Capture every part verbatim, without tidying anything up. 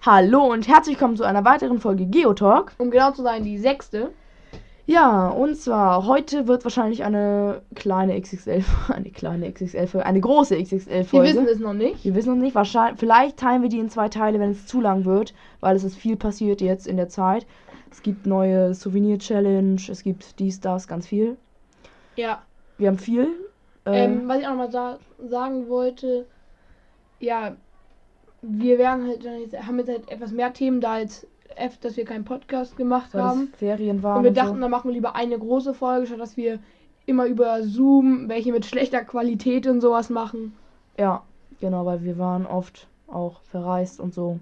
Hallo und herzlich willkommen zu einer weiteren Folge Geotalk. Um genau zu sein, die sechste. Ja, und zwar heute wird wahrscheinlich eine kleine X X L, eine kleine X X L-Folge, eine große X X L-Folge. Wir wissen es noch nicht. Wir wissen noch nicht, wahrscheinlich, vielleicht teilen wir die in zwei Teile, wenn es zu lang wird, weil es ist viel passiert jetzt in der Zeit. Es gibt neue Souvenir-Challenge, es gibt dies, das, ganz viel. Ja. Wir haben viel. Äh, Ähm, was ich auch nochmal sa- sagen wollte, ja, wir werden halt, haben jetzt halt etwas mehr Themen, da jetzt, F, dass wir keinen Podcast gemacht weil haben. es Ferien waren Und wir und dachten, so. dann machen wir lieber eine große Folge, statt dass wir immer über Zoom, welche mit schlechter Qualität und sowas machen. Ja, genau, weil wir waren oft auch verreist und so.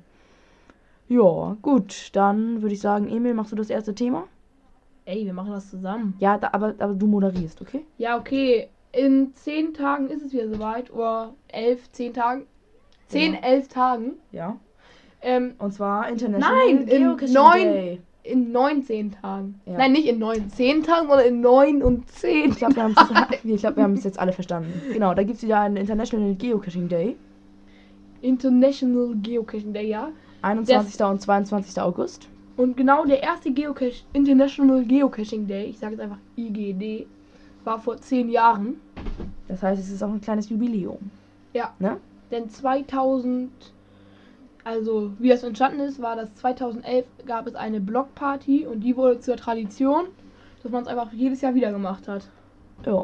Ja, gut, dann würde ich sagen, Emil, machst du das erste Thema? Ey, wir machen das zusammen. Ja, da, aber, aber du moderierst, okay? Ja, okay. In zehn Tagen ist es wieder soweit. Oder elf, zehn Tagen. Zehn, Ja. elf Tagen. Ja. Ähm, Und zwar International Nein, in Geocaching neun- Day. in neunzehn Tagen. Ja. Nein, nicht in neun, zehn Tagen, sondern in neun und zehn. Ich glaube, wir haben es ich glaub, wir haben es jetzt alle verstanden. Genau, da gibt es wieder einen International Geocaching Day. International Geocaching Day, ja. einundzwanzigsten und zweiundzwanzigsten August. Und genau der erste Geocache, International Geocaching Day, ich sage jetzt einfach I G D, war vor zehn Jahren. Das heißt, es ist auch ein kleines Jubiläum. Ja. Ne? Denn zweitausend, also wie das entstanden ist, war das zweitausendelf gab es eine Blockparty und die wurde zur Tradition, dass man es einfach jedes Jahr wieder gemacht hat. Ja.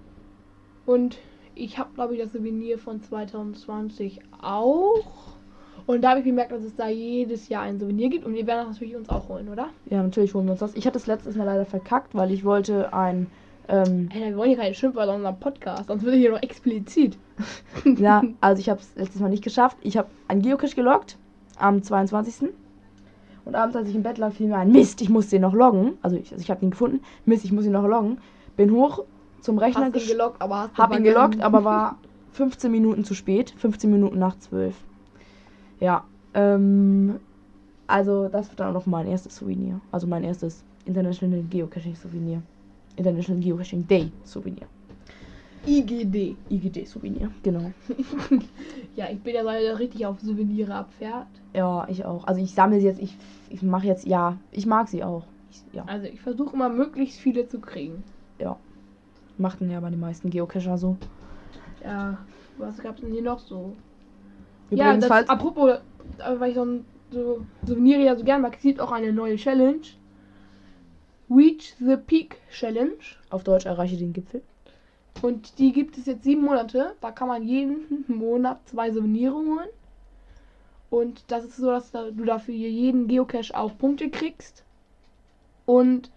Und ich habe, glaube ich, das Souvenir von zweitausendzwanzig auch. Und da habe ich gemerkt, dass es da jedes Jahr ein Souvenir gibt und wir werden das natürlich uns auch holen, oder? Ja, natürlich holen wir uns das. Ich hatte es letztes Mal leider verkackt, weil ich wollte ein... Ähm, Alter, wir wollen hier keine Schimpfwörter in unserem Podcast, sonst wird hier noch explizit. ja, also ich habe es letztes Mal nicht geschafft. Ich habe einen Geocache geloggt am zweiundzwanzigsten Und abends, als ich im Bett lag, fiel mir ein, Mist, ich muss den noch loggen. Also ich, also ich habe ihn gefunden. Mist, ich muss ihn noch loggen. Bin hoch zum Rechner, Hast ihn gelockt, aber hast hab ihn vergessen. geloggt, aber war fünfzehn Minuten zu spät. fünfzehn Minuten nach zwölf. Ja, ähm, also das wird dann auch noch mein erstes Souvenir. Also mein erstes International Geocaching Souvenir. International Geocaching Day Souvenir. I G D. I G D Souvenir, genau. Ja, ich bin ja leider richtig auf Souvenire abfährt. Ja, ich auch. Also ich sammle sie jetzt, ich, ich mache jetzt, ja, ich mag sie auch. Ich, ja, Also ich versuche immer möglichst viele zu kriegen. ja. Machten ja bei den meisten Geocacher so. Ja, was gab's denn hier noch so? Übrigens, ja, das, falls, apropos, äh, weil ich so, ein- so Souvenire ja so gern mag, es gibt auch eine neue Challenge. Reach the Peak Challenge. auf Deutsch erreiche den Gipfel. Und die gibt es jetzt sieben Monate. Da kann man jeden Monat zwei Souvenire holen. Und das ist so, dass da- du dafür jeden Geocache auch Punkte kriegst. Und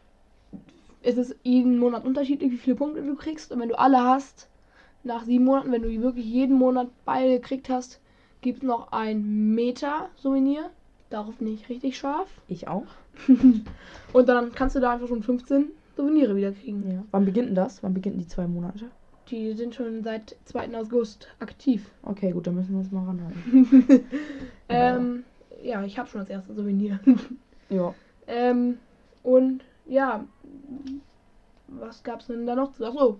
es ist jeden Monat unterschiedlich, wie viele Punkte du kriegst. Und wenn du alle hast, nach sieben Monaten, wenn du wirklich jeden Monat beide gekriegt hast, gibt es noch ein Meta-Souvenir. Darauf bin ich richtig scharf. Ich auch. Und dann kannst du da einfach schon fünfzehn Souvenire wieder kriegen. Ja. Wann beginnt denn das? Wann beginnen die zwei Monate? Die sind schon seit zweiten August aktiv. Okay, gut, dann müssen wir uns mal ranhalten. ähm, ja, ich habe schon das erste Souvenir. Ja. ähm, und ja, was gab's denn da noch zu? Achso.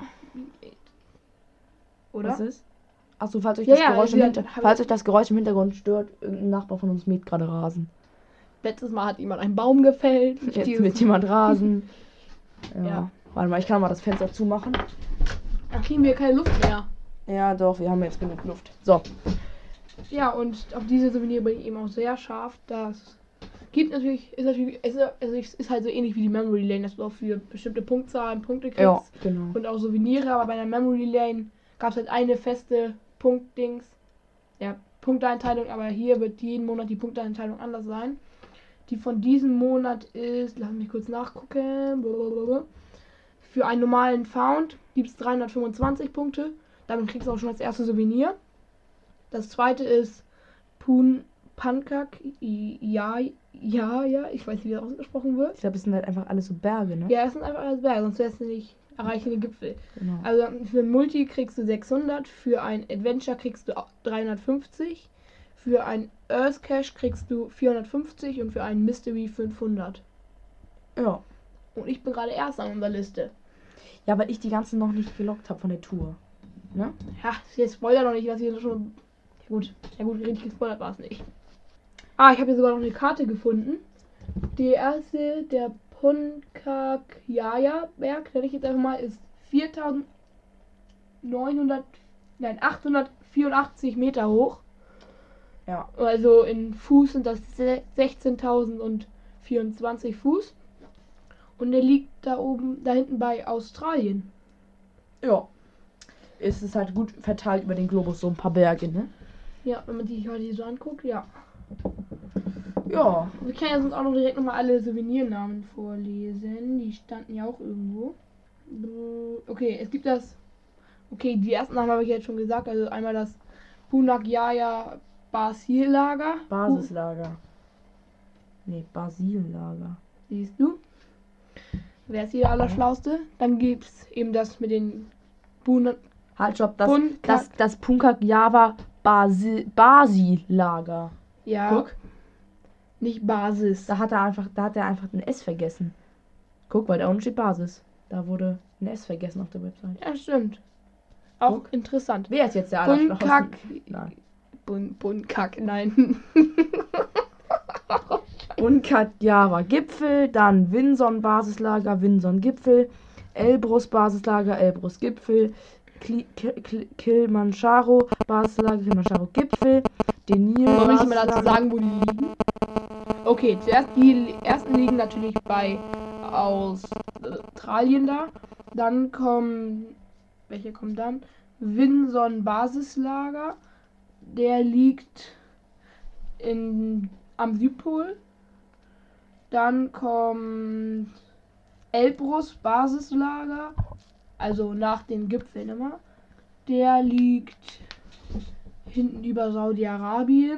Oder? Was ist? Achso, falls euch Ja, das ja, Geräusch im ja, Hinter hab falls ich- euch das Geräusch im Hintergrund stört, irgendein Nachbar von uns mäht gerade Rasen. Letztes Mal hat jemand einen Baum gefällt. Jetzt Dieses- mäht jemand Rasen. Ja. Ja. Warte mal, ich kann mal das Fenster zumachen. Dann kriegen wir keine Luft mehr. Ja, doch, wir haben jetzt genug Luft. So. Ja, und auf diese Souvenir bin ich eben auch sehr scharf. Das gibt natürlich, ist natürlich, es ist, also es ist halt so ähnlich wie die Memory Lane, dass du auch für bestimmte Punktzahlen Punkte kriegst. Ja, genau. Und auch Souvenire, aber bei der Memory Lane gab es halt eine feste Punktdings. Ja, Punkteeinteilung, aber hier wird jeden Monat die Punkteeinteilung anders sein. Die von diesem Monat ist, lass mich kurz nachgucken. Blablabla. Für einen normalen Found gibt es dreihundertfünfundzwanzig Punkte. Damit kriegst du auch schon das erste Souvenir. Das zweite ist Pun Pankak. Ja, ja, ja, ich weiß nicht, wie das ausgesprochen wird. Ich glaube, es sind halt einfach alles so Berge, ne? Ja, es sind einfach alles Berge, sonst wärst du nicht erreichen den Gipfel. Genau. Also für ein Multi kriegst du sechshundert, für ein Adventure kriegst du auch dreihundertfünfzig, für ein Earth Cache kriegst du vierhundertfünfzig und für einen Mystery fünfhundert. Ja. Und ich bin gerade erst an unserer Liste. Ja, weil ich die ganzen noch nicht gelockt habe von der Tour. Ne? Ja, jetzt spoiler noch nicht, was hier schon... Gut, ja gut, richtig gespoilert war es nicht. Ah, ich habe hier sogar noch eine Karte gefunden. Die erste, der Puncak-Jaya-Berg, nenne ich jetzt einfach mal, ist viertausendneunhundert, nein, achthundertvierundachtzig Meter hoch. Ja. Also in Fuß sind das sechzehntausendvierundzwanzig Fuß. Und der liegt da oben, da hinten bei Australien. Ja. Ist es halt gut verteilt über den Globus, so ein paar Berge, ne? Ja, wenn man die heute so anguckt, ja. Ja. Wir können ja sonst auch noch direkt nochmal alle Souvenirnamen vorlesen. Die standen ja auch irgendwo. Okay, es gibt das. Okay, die ersten Namen habe ich jetzt schon gesagt. Also einmal das Puncak Jaya Basillager. Basislager. Nee, Basillager. Siehst du? Wer ist hier der Allerschlauste? Dann gibt es eben das mit den Puncak. Halt, stopp, das, Puncak- das, das Puncak Java Basi, Basilager. Ja. Guck, Nicht Basis. da hat er einfach, da hat er einfach ein S vergessen. Guck, weil da unten steht Basis. Da wurde ein S vergessen auf der Website. Ja, stimmt. Auch Guck. interessant. Wer ist jetzt der Allerschlauste? Puncak. Nein. Bun, Bunkak, nein. Puncak Java Gipfel, dann Vinson Basislager, Vinson Gipfel, Elbrus Basislager, Elbrus Gipfel, Kli- Ki- Ki- Kilimanjaro Basislager, Kilimanjaro Gipfel, Denil Wollen wir nicht mal dazu Basislager. sagen, wo die liegen? Okay, zuerst die ersten liegen natürlich bei Australien da. Dann kommen. Welche kommen dann? Vinson Basislager. Der liegt in, am Südpol. Dann kommt Elbrus Basislager. Also nach den Gipfeln immer. Der liegt hinten über Saudi-Arabien.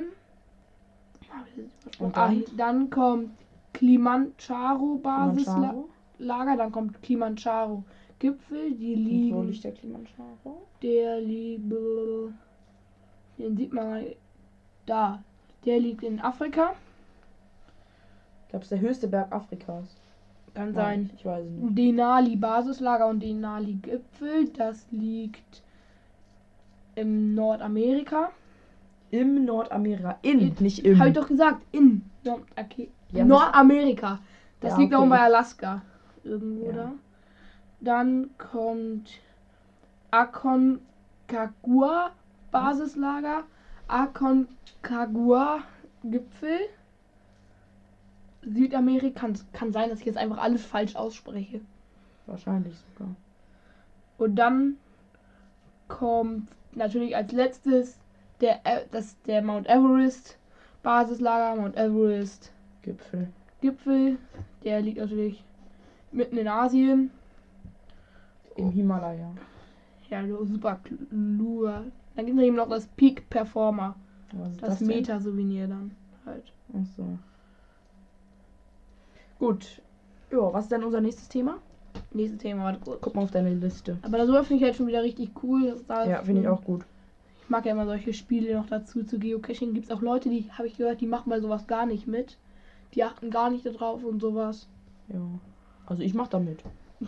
Und Ah, dann? dann kommt Kilimanjaro Basislager. Kilimanjaro? Dann kommt Kilimanjaro Gipfel. Die Und wo liegen. liegt der Kilimanjaro? Der liegt. Den sieht man da. Der liegt in Afrika. Ich glaube, es ist der höchste Berg Afrikas. Kann Nein, sein. ich weiß es nicht. Denali Basislager und Denali Gipfel. Das liegt im Nordamerika. Im Nordamerika. In, In- nicht im. Habe ich doch gesagt, in Nord okay. Ja, Nordamerika. Das Ja, liegt da oben okay. bei Alaska. Irgendwo Ja. da. Dann kommt Aconcagua Basislager. Aconcagua Gipfel. Südamerika. Kann, kann sein, dass ich jetzt einfach alles falsch ausspreche. Wahrscheinlich sogar. Und dann kommt natürlich als letztes der, E- das, der Mount Everest Basislager. Mount Everest Gipfel. Gipfel. Der liegt natürlich mitten in Asien. Im Himalaya. Ja, so super klur. Dann gibt es eben noch das Peak Performer. Was ist Das, das denn? Meta-Souvenir dann halt. Ach so. Gut. Ja, was ist denn unser nächstes Thema? Nächstes Thema, warte kurz. Guck mal auf deine Liste. Aber das finde ich halt schon wieder richtig cool. Dass da Ja, finde ich auch gut. Ich mag ja immer solche Spiele noch dazu. Zu Geocaching gibt es auch Leute, die, habe ich gehört, die machen bei sowas gar nicht mit. Die achten gar nicht darauf und sowas. Ja. Also ich mach da mit.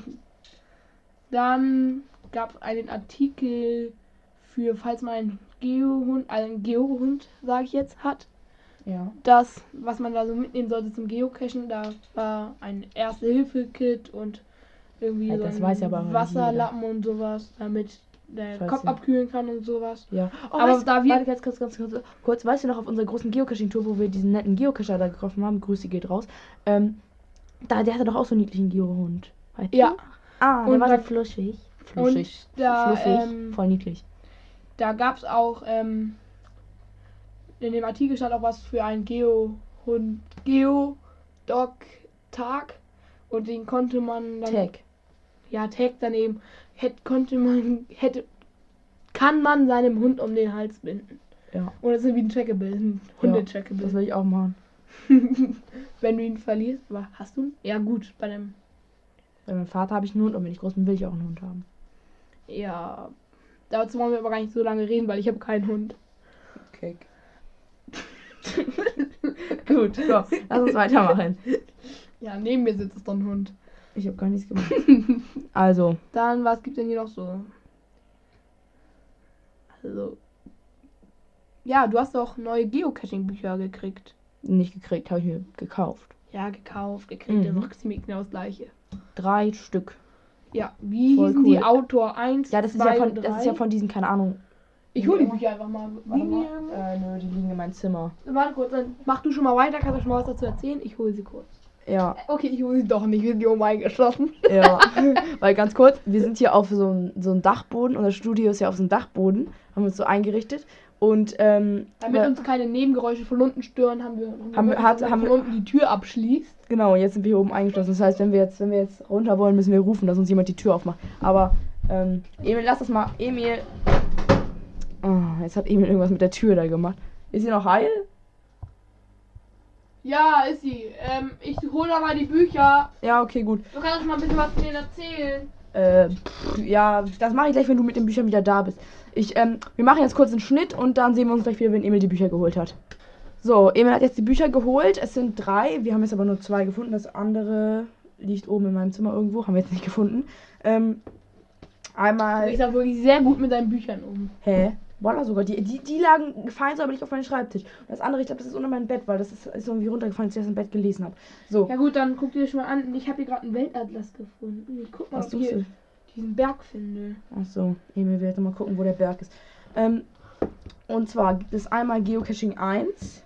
Dann gab es einen Artikel für, falls man einen Geohund, einen Geohund, sage ich jetzt, hat. Ja. Das, was man da so mitnehmen sollte zum Geocachen, da war ein Erste-Hilfe-Kit und irgendwie Ja, so das ein weiß ja aber auch Wasserlappen und sowas, damit der Scheiße. Kopf abkühlen kann und sowas. Ja. Oh, Aber weißt, da wir- warte, ganz kurz, ganz kurz, kurz, weißt du noch, auf unserer großen Geocaching-Tour, wo wir diesen netten Geocacher da getroffen haben, Grüße geht raus, ähm, da, der hatte doch auch so einen niedlichen Geohund. Weißt Ja. du? Ah, der Und war da- so fluffig. Und Fluffig. da, Fluffig. ähm, Voll niedlich. da gab es auch, ähm, in dem Artikel stand auch was für einen Geohund, Geodog-Tag und den konnte man dann, Tag. ja, Tag daneben, hätte, konnte man, hätte, kann man seinem Hund um den Hals binden. Ja. Oder ist wie ein Trackable, ein Das Hunde-Trackable. will ich auch machen. Wenn du ihn verlierst, wa- hast du ihn? Ja gut, bei dem, Bei meinem Vater habe ich einen Hund und wenn ich groß bin, will ich auch einen Hund haben. ja, dazu wollen wir aber gar nicht so lange reden, weil ich habe keinen Hund. Okay. Gut, so, lass uns weitermachen. Ja, neben mir sitzt doch ein Hund. Ich habe gar nichts gemacht. Also, Dann, was gibt denn hier noch so? Also. Ja, du hast doch neue Geocaching-Bücher gekriegt. Nicht gekriegt, habe ich mir gekauft. Ja, gekauft, gekriegt, Mhm. das ist ziemlich genau das gleiche. Drei Stück. Ja, wie Voll hießen cool. die Autor eins, Ja, das ist zwei ja von, und das ist drei? ja von diesen, keine Ahnung. Ich hole die Bücher einfach mal. Warte Liegen die mal. irgendwo? Äh, nö, die liegen in meinem Zimmer. Warte kurz, dann mach du schon mal weiter, kannst du schon mal was dazu erzählen? Ich hole sie kurz. Ja, Okay, ich hole sie doch nicht, wir sind hier oben eingeschlossen. ja. Weil ganz kurz, wir sind hier auf so einem so einem Dachboden. Unser Studio ist ja auf so einem Dachboden. Haben wir uns so eingerichtet. Und, ähm. Damit weil- uns keine Nebengeräusche von unten stören, haben wir, Haben wir- gehört, hat- dass man haben von wir- unten die Tür abschließt. Genau, jetzt sind wir hier oben eingeschlossen. Das heißt, wenn wir jetzt, wenn wir jetzt runter wollen, müssen wir rufen, dass uns jemand die Tür aufmacht. Aber, ähm, Emil, lass das mal. Emil. Oh, jetzt hat Emil irgendwas mit der Tür da gemacht. Ist sie noch heil? Ja, ist sie. Ähm, ich hole aber die Bücher. Ja, okay, gut. Du kannst uns mal ein bisschen was von denen erzählen. Äh, pff, ja, das mache ich gleich, wenn du mit den Büchern wieder da bist. Ich, ähm, wir machen jetzt kurz einen Schnitt und dann sehen wir uns gleich wieder, wenn Emil die Bücher geholt hat. So, Emil hat jetzt die Bücher geholt. Es sind drei. Wir haben jetzt aber nur zwei gefunden. Das andere liegt oben in meinem Zimmer irgendwo. Haben wir jetzt nicht gefunden. Ähm, einmal. Ich sag wirklich sehr gut mit deinen Büchern um. Hä? Voila, sogar. Die, die, die lagen gefallen so, aber nicht auf meinem Schreibtisch. Und das andere, ich glaube, das ist unter meinem Bett, weil das ist, ist irgendwie runtergefallen, als ich das im Bett gelesen habe. So. Ja gut, dann guck dir das schon mal an. Ich habe hier gerade einen Weltatlas gefunden. Ich guck mal, Was ob ich suchst hier du? diesen Berg finde. Achso, Emil will jetzt mal gucken, wo der Berg ist. Ähm, und zwar gibt es einmal Geocaching eins,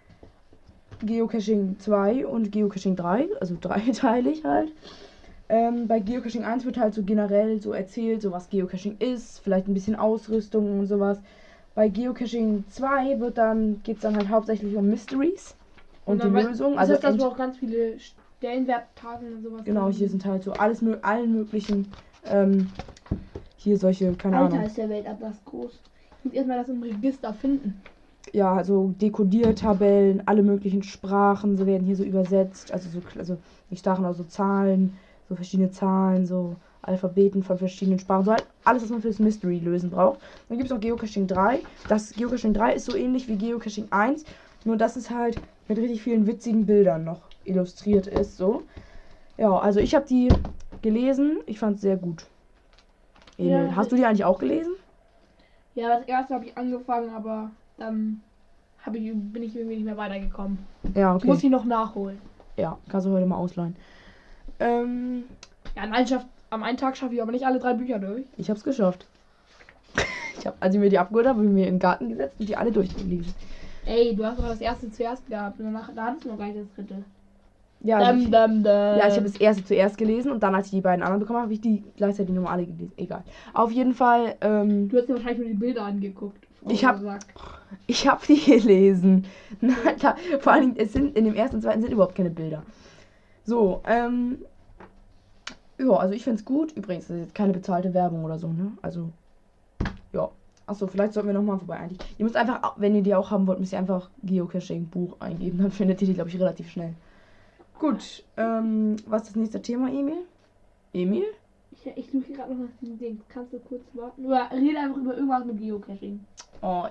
Geocaching zwei und Geocaching drei, also dreiteilig halt. Ähm, bei Geocaching eins wird halt so generell so erzählt, so was Geocaching ist, vielleicht ein bisschen Ausrüstung und sowas. Bei Geocaching zwei wird dann, geht es dann halt hauptsächlich um Mysteries und, dann die wei- Lösung. Ist Also das, dass End- du auch ganz viele Stellenwerttafeln und sowas genau, drin hier sind halt so alles mö- allen möglichen, ähm, hier solche, keine Alter, Ahnung. ist der Weltatlas groß. Ich muss erstmal das im Register finden. Ja, also Dekodiertabellen, alle möglichen Sprachen, so werden hier so übersetzt, also so, also nicht Sprachen, also so Zahlen, so verschiedene Zahlen, so Alphabeten von verschiedenen Sprachen, so halt alles, was man fürs Mystery lösen braucht. Dann gibt es noch Geocaching drei. Das Geocaching drei ist so ähnlich wie Geocaching eins, nur dass es halt mit richtig vielen witzigen Bildern noch illustriert ist, so. Ja, also ich habe die gelesen, ich fand es sehr gut. Emil, Ja, hast du die eigentlich auch gelesen? Ja, das erste habe ich angefangen, aber dann hab ich, bin ich irgendwie nicht mehr weitergekommen. Ja, Ich muss okay. sie noch nachholen. Ja, kannst du heute mal ausleihen. Ähm, Ja, an einem, Schaff, am einen Tag schaffe ich aber nicht alle drei Bücher durch. Ich hab's geschafft. Ich hab, als ich mir die abgeholt habe, habe ich mir in den Garten gesetzt und die alle durchgelesen. Ey, du hast doch das erste zuerst gehabt und danach da hattest du noch gar nicht das dritte. Ja, also Dum, ich, dum, dum. ja, ich habe das erste zuerst gelesen und dann, als ich die beiden anderen bekommen habe, habe ich die gleichzeitig nochmal alle gelesen. Egal. Auf jeden Fall, ähm, Du hast dir wahrscheinlich nur die Bilder angeguckt. Ich hab- Sack. ich habe die gelesen. Alter, vor allem, es sind in dem ersten und zweiten sind überhaupt keine Bilder. So, ähm, ja, also ich find's gut. Übrigens, das ist jetzt keine bezahlte Werbung oder so, ne? Also, ja. Achso, vielleicht sollten wir nochmal vorbei eigentlich. Ihr müsst einfach, wenn ihr die auch haben wollt, müsst ihr einfach Geocaching-Buch eingeben. Dann findet ihr die, glaube ich, relativ schnell. Gut, ähm, was ist das nächste Thema, Emil? Emil? Ich, ich suche gerade noch nach diesem Ding. Kannst du kurz warten? Oder rede einfach über irgendwas mit Geocaching. Oh.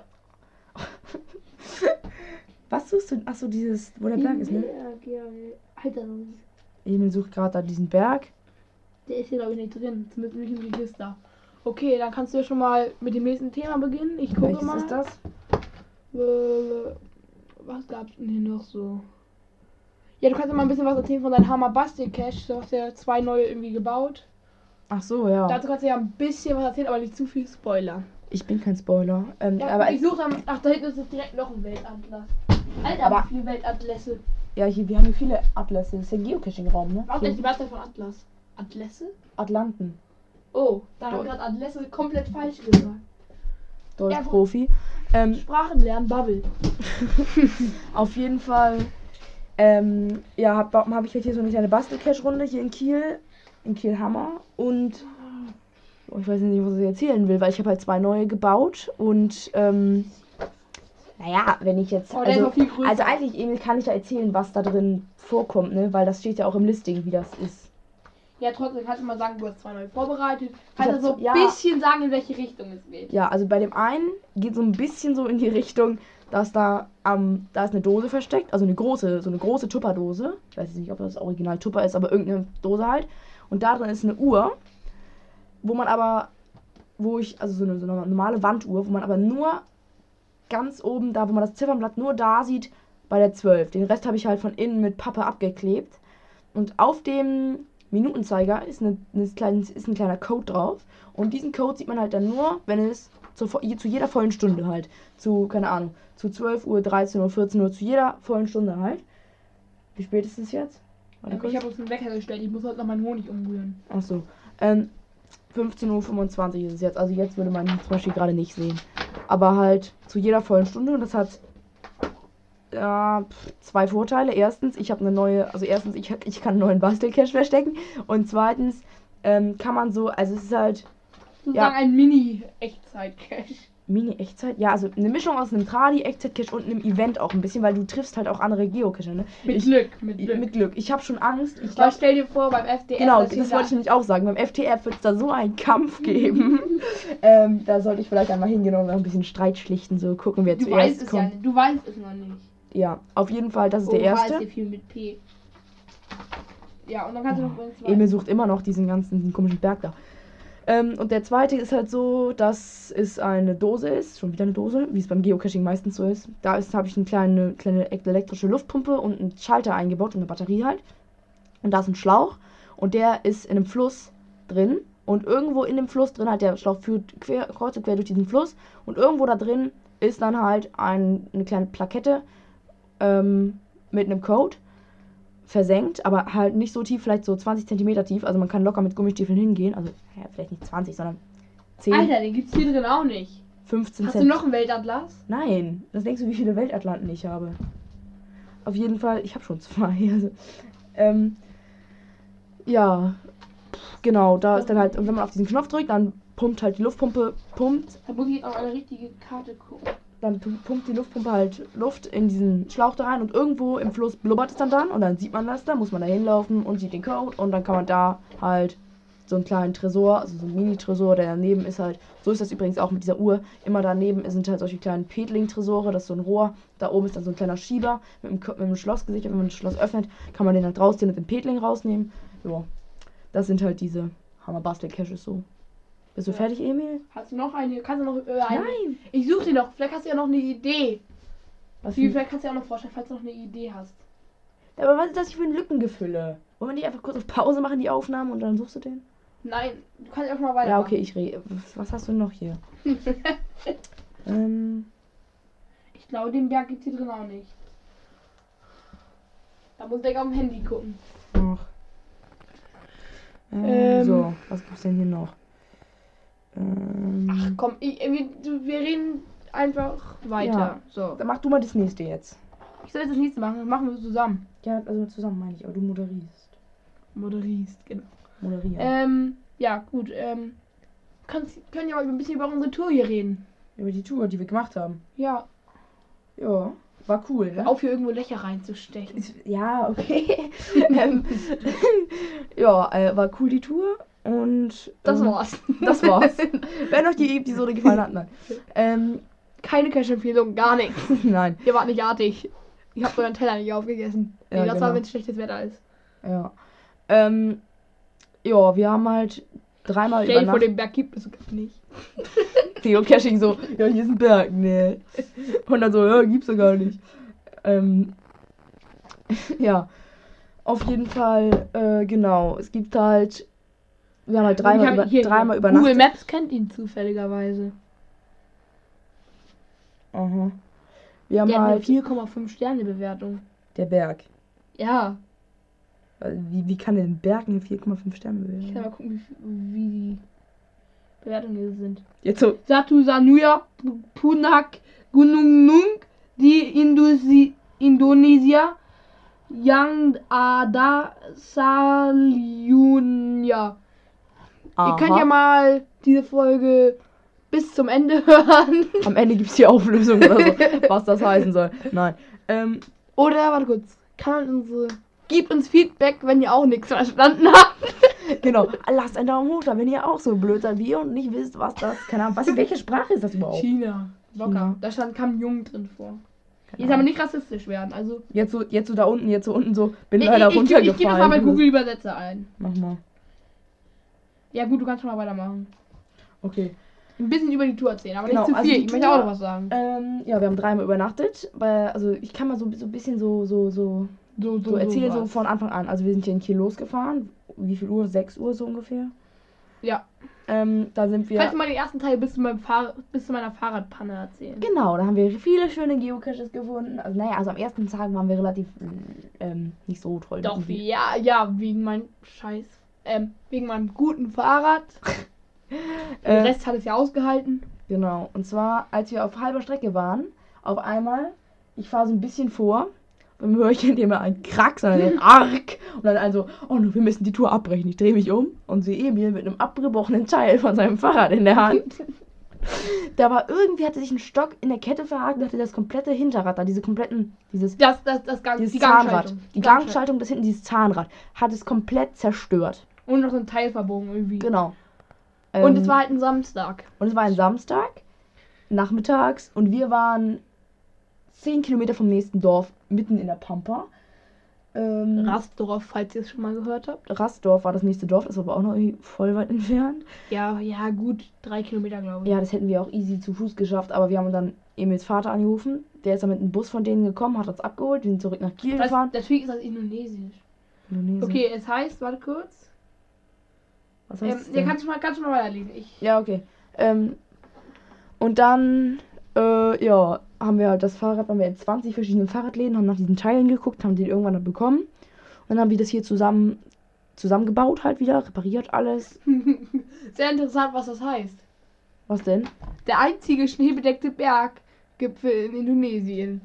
Was suchst du? Achso, dieses, wo der Berg ist, ne? Ja, ja, Alter, das ist- Emil sucht gerade da diesen Berg. der ist hier glaube ich nicht drin. Zumindest nicht im Register. Okay, dann kannst du ja schon mal mit dem nächsten Thema beginnen. Ich gucke Welches mal. ist das? Äh, was gab's denn hier noch so? Ja, du kannst ja mal ein bisschen was erzählen von deinem Hammer Bastel Cache. Du hast ja zwei neue irgendwie gebaut. Ach so, ja. Dazu kannst du ja ein bisschen was erzählen, aber nicht zu viel Spoiler. Ich bin kein Spoiler. Ähm, Ja, aber ich suche dann. Ach, da hinten ist jetzt direkt noch ein Weltatlas. Alter, Aber- wie viele Weltatlässe. ja, hier, wir haben hier viele Atlasse. Das ist ja ein Geocaching-Raum, ne? Was ist Hier die Mehrzahl von Atlas? Atlässe? Atlanten. Oh, da habe ich Deu- gerade Atlässe komplett falsch gesagt. Deutsch Ja, gut. Profi. Ähm, Sprachen lernen, Bubble. auf jeden Fall, ähm, ja, habe hab ich jetzt hier so eine kleine Bastelcache-Runde hier in Kiel. In Kiel-Hammer. Und oh, ich weiß nicht, was ich erzählen will, weil ich habe halt zwei neue gebaut. Und, ähm, naja, wenn ich jetzt. Oh, der ist Also, noch viel größer. also eigentlich, Emil, kann ich ja erzählen, was da drin vorkommt, ne? Weil das steht ja auch im Listing, wie das ist. Ja, trotzdem kannst du mal sagen, du hast zwei neue vorbereitet. hab Kannst du so ein ja- bisschen sagen, in welche Richtung es geht. Ja, also bei dem einen geht so ein bisschen so in die Richtung, dass da am, da ist eine Dose versteckt, also eine große, so eine große Tupperdose. Ich weiß jetzt nicht, ob das Original Tupper ist, aber irgendeine Dose halt. Und da drin ist eine Uhr, wo man aber, wo ich, also so eine, so eine normale Wanduhr, wo man aber nur ganz oben, da wo man das Ziffernblatt nur da sieht, bei der zwölf. Den Rest habe ich halt von innen mit Pappe abgeklebt. Und auf dem Minutenzeiger ist, eine, eine kleine, ist ein kleiner Code drauf. Und diesen Code sieht man halt dann nur, wenn es zu, zu jeder vollen Stunde halt, zu, keine Ahnung, zu zwölf Uhr, dreizehn Uhr, vierzehn Uhr, zu jeder vollen Stunde halt. Wie spät ist es jetzt? Ja, ich habe uns einen Wecker gestellt, ich muss heute noch meinen Honig umrühren. Achso. Ähm, fünfzehn Uhr fünfundzwanzig ist es jetzt. Also jetzt würde man ihn zum Beispiel gerade nicht sehen. Aber halt zu jeder vollen Stunde. Und das hat ja, zwei Vorteile. Erstens, ich habe eine neue, also erstens, ich, ich kann einen neuen Bastelcache verstecken. Und zweitens ähm, kann man so, also es ist halt sozusagen ja, ein Mini-Echtzeit-Cache. Mini-Echtzeit? Ja, also eine Mischung aus einem Tradi, Echtzeit-Cache und einem Event auch ein bisschen, weil du triffst halt auch andere Geocacher, ne? Mit ich, Glück, mit Glück. Mit Glück. Ich habe schon Angst. Ich glaub, stell dir vor, beim F D F... Genau, das, das wollte ich nämlich auch sagen. Beim F T F wird es da so einen Kampf geben. ähm, da sollte ich vielleicht einmal hingehen und noch ein bisschen Streit schlichten, so gucken, wer du zuerst weißt es kommt. Ja nicht. Du weißt es noch nicht. Ja, auf jeden Fall, das ist oh, der erste. Weiß viel mit P. Ja, und dann kannst oh, du noch... Emil sucht immer noch diesen ganzen diesen komischen Berg da. Ähm, und der zweite ist halt so, dass es eine Dose ist, schon wieder eine Dose, wie es beim Geocaching meistens so ist. Da ist habe ich eine kleine, kleine elektrische Luftpumpe und einen Schalter eingebaut und eine Batterie halt. Und da ist ein Schlauch und der ist in einem Fluss drin. Und irgendwo in dem Fluss drin halt, der Schlauch führt quer, kreuz und quer durch diesen Fluss. Und irgendwo da drin ist dann halt ein, eine kleine Plakette ähm, mit einem Code. Versenkt, aber halt nicht so tief, vielleicht so zwanzig Zentimeter tief. Also man kann locker mit Gummistiefeln hingehen. Also ja, vielleicht nicht zwanzig, sondern zehn. Alter, den gibt's hier drin auch nicht. fünfzehn Hast Cent. du noch einen Weltatlas? Nein. Was denkst du, wie viele Weltatlanten ich habe? Auf jeden Fall, ich habe schon zwei. Also, ähm, ja, genau, da ist dann halt, und wenn man auf diesen Knopf drückt, dann pumpt halt die Luftpumpe, pumpt. Da muss ich jetzt auf eine richtige Karte gucken. Dann pumpt die Luftpumpe halt Luft in diesen Schlauch da rein und irgendwo im Fluss blubbert es dann dann und dann sieht man das, da muss man da hinlaufen und sieht den Code und dann kann man da halt so einen kleinen Tresor, also so einen Mini-Tresor, der daneben ist halt, so ist das übrigens auch mit dieser Uhr, immer daneben sind halt solche kleinen Petling-Tresore, das ist so ein Rohr, da oben ist dann so ein kleiner Schieber mit einem, mit einem Schloss gesichert, wenn man das Schloss öffnet, kann man den halt rausziehen und den Petling rausnehmen. Ja, das sind halt diese Hammer-Bastel-Caches so. Bist du ja fertig, Emil? Hast du noch eine? Kannst du noch äh, eine? Nein! Ich suche die noch. Vielleicht hast du ja noch eine Idee. Was Wie, vielleicht kannst du ja auch noch vorstellen, falls du noch eine Idee hast. Aber was ist das für ein Lückengefülle? Wollen wir nicht einfach kurz auf Pause machen, die Aufnahmen, und dann suchst du den? Nein, du kannst einfach mal weiter. Ja, okay, ich rede. Was hast du noch hier? ähm, ich glaube, den Berg gibt es hier drin auch nicht. Da muss ich auf dem Handy gucken. Ach. Ähm, ähm, so, was gibt's denn hier noch? Ähm, Ach komm, ich, wir, wir reden einfach weiter. Ja. So. Dann mach du mal das nächste jetzt. Ich soll jetzt das nächste machen, das machen wir zusammen. Ja, also zusammen meine ich, aber du moderierst. Moderierst, genau. Moderieren. Ähm, ja, gut, ähm, kannst, können ja mal ein bisschen über unsere Tour hier reden. Über die Tour, die wir gemacht haben. Ja. Ja, war cool, ne? Auf hier irgendwo Löcher reinzustechen. Ja, okay. ähm, ja, äh, war cool die Tour. Und das ähm, war's. Das war's. Wenn euch die Episode gefallen hat, nein. Ähm, Keine Cash-Empfehlung, gar nichts. Nein. Ihr wart nicht artig. Ihr habt euren Teller nicht aufgegessen. Nee, Ja, das genau. war, wenn es schlechtes Wetter ist. Ja. Ähm, ja, wir haben halt dreimal Stell dir vor, übernachtet. den Berg gibt es gar nicht. Geocaching so, ja, hier ist ein Berg, ne. Und dann so, ja, gibt's ja gar nicht. Ähm, ja. Auf jeden Fall, äh, genau. Es gibt halt. Wir haben halt dreimal, hab über, hier, dreimal Google übernachtet. Maps kennt ihn zufälligerweise. Aha. Wir haben Der hat eine halt. vier Komma fünf Sterne Bewertung. Der Berg. Ja. Also, Wie, wie kann denn ein Berg eine vier Komma fünf Sterne bewerten? Ich kann mal gucken, wie, wie die Bewertungen hier sind. Jetzt so. Satu Sanuya Punak Gunung Nung, die Indosi Indonesia, Yang Ada Salyunya. Ihr könnt ja mal diese Folge bis zum Ende hören. Am Ende gibt es die Auflösung oder so, was das heißen soll. Nein. Ähm, Oder, warte kurz, kann man unsere... Gebt uns Feedback, wenn ihr auch nichts verstanden habt. genau. Lasst einen Daumen hoch da, wenn ihr auch so blöd seid wie ihr und nicht wisst, was das... Keine Ahnung, was, welche Sprache ist das überhaupt? China. Locker. China. Da stand, kam Jung drin vor. Keine Jetzt aber Ahnung. nicht rassistisch werden, also... Jetzt so, jetzt so da unten, jetzt so unten so, bin Ich, leider ich, ich, runtergefallen. ich gebe das mal bei Google Übersetzer ein. Mach mal. Ja gut, du kannst schon mal weitermachen. Okay. ein bisschen über die Tour erzählen, aber Genau, nicht zu also viel. die Ich möchte Tour- auch noch was sagen. Ähm, ja, wir haben dreimal übernachtet. Bei, also ich kann mal so, so ein bisschen so, so, so, So, so erzählen, so was. von Anfang an. Also wir sind hier in Kiel losgefahren. Wie viel Uhr? sechs Uhr so ungefähr. Ja. Ähm, da sind wir... Kannst du mal den ersten Teil bis zu, meinem Fahr- bis zu meiner Fahrradpanne erzählen? Genau, da haben wir viele schöne Geocaches gefunden. Also naja, also am ersten Tag waren wir relativ ähm, nicht so toll. Doch, irgendwie. wie, ja, ja, wegen meinem Scheiß, ähm, wegen meinem guten Fahrrad. Den Äh, Rest hat es ja ausgehalten. Genau, und zwar, als wir auf halber Strecke waren, auf einmal, ich fahre so ein bisschen vor, dann höre ich hinter mir einen Krack, sondern einen Arg. Und dann also, oh no, wir müssen die Tour abbrechen. Ich drehe mich um und sehe Emil mit einem abgebrochenen Teil von seinem Fahrrad in der Hand. Da war irgendwie, hatte sich ein Stock in der Kette verhakt und hatte das komplette Hinterrad da, diese kompletten, dieses, Das, das, das Gang, dieses die Zahnrad. Gangschaltung. Die Gangschaltung, das hinten, dieses Zahnrad, hat es komplett zerstört. Und noch so ein Teil verbogen irgendwie. Genau. Und Ähm, es war halt ein Samstag. Und es war ein Samstag, nachmittags, und wir waren zehn Kilometer vom nächsten Dorf, mitten in der Pampa. Ähm, Rastdorf, falls ihr es schon mal gehört habt. Rastdorf war das nächste Dorf, das war aber auch noch irgendwie voll weit entfernt. Ja, ja, gut, drei Kilometer, glaube ich. Ja, das hätten wir auch easy zu Fuß geschafft, aber wir haben dann Emils Vater angerufen. Der ist dann mit einem Bus von denen gekommen, hat uns abgeholt, wir sind zurück nach Kiel Das, gefahren. der Tweet ist das Indonesisch. Indonesien. Okay, es heißt, warte kurz. Was heißt Ähm, das ja, denn? kannst du mal, kannst du mal weiterlesen. Ich, Ja, okay. Ähm, und dann, äh, ja, haben wir halt das Fahrrad, waren wir in zwanzig verschiedenen Fahrradläden, haben nach diesen Teilen geguckt, haben die irgendwann dann bekommen. Und dann haben wir das hier zusammen zusammengebaut halt wieder, repariert alles. Sehr interessant, was das heißt. Was denn? Der einzige schneebedeckte Berggipfel in Indonesien.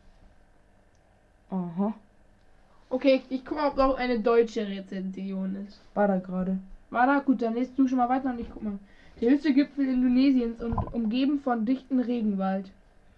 Aha, Okay, ich gucke mal, ob noch eine deutsche Rezension ist. war da gerade. War da? Gut, dann lest du schon mal weiter und ich guck mal. Der höchste Gipfel Indonesiens und umgeben von dichten Regenwald.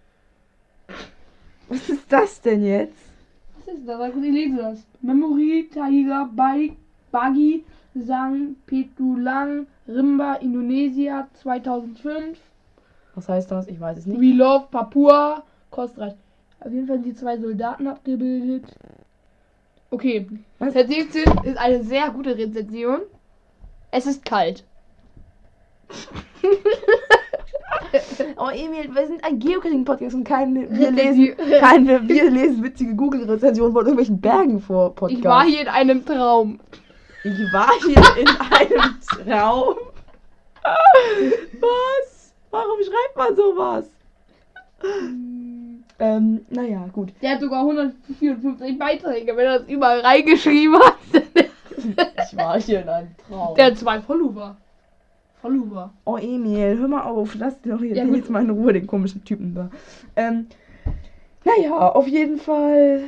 Was ist das denn jetzt? Was ist das? Sag gut, ich lese das. Memory, Tiger, Bike, Buggy, Sang, Petulang, Rimba, Indonesia zweitausendfünf. Was heißt das? Ich weiß es nicht. We Love, Papua, Kostreich. Auf jeden Fall sind die zwei Soldaten abgebildet. Okay, Was? das nächste ist eine sehr gute Rezension. Es ist kalt. Oh Emil, wir sind ein Geocaching-Podcast und keine, wir lesen, keine, wir lesen witzige Google-Rezensionen von irgendwelchen Bergen vor Podcast. Ich war hier in einem Traum. Ich war hier in einem Traum. Was? Warum schreibt man sowas? Ähm, naja, gut. Der hat sogar hundertvierundfünfzig Beiträge, wenn er das überall reingeschrieben hat. Ich war hier in einem Traum. Der hat zwei Follower. Follower. Oh Emil, hör mal auf, lass doch hier Ja, den gut. jetzt mal in Ruhe, den komischen Typen da. Ähm, naja, auf jeden Fall.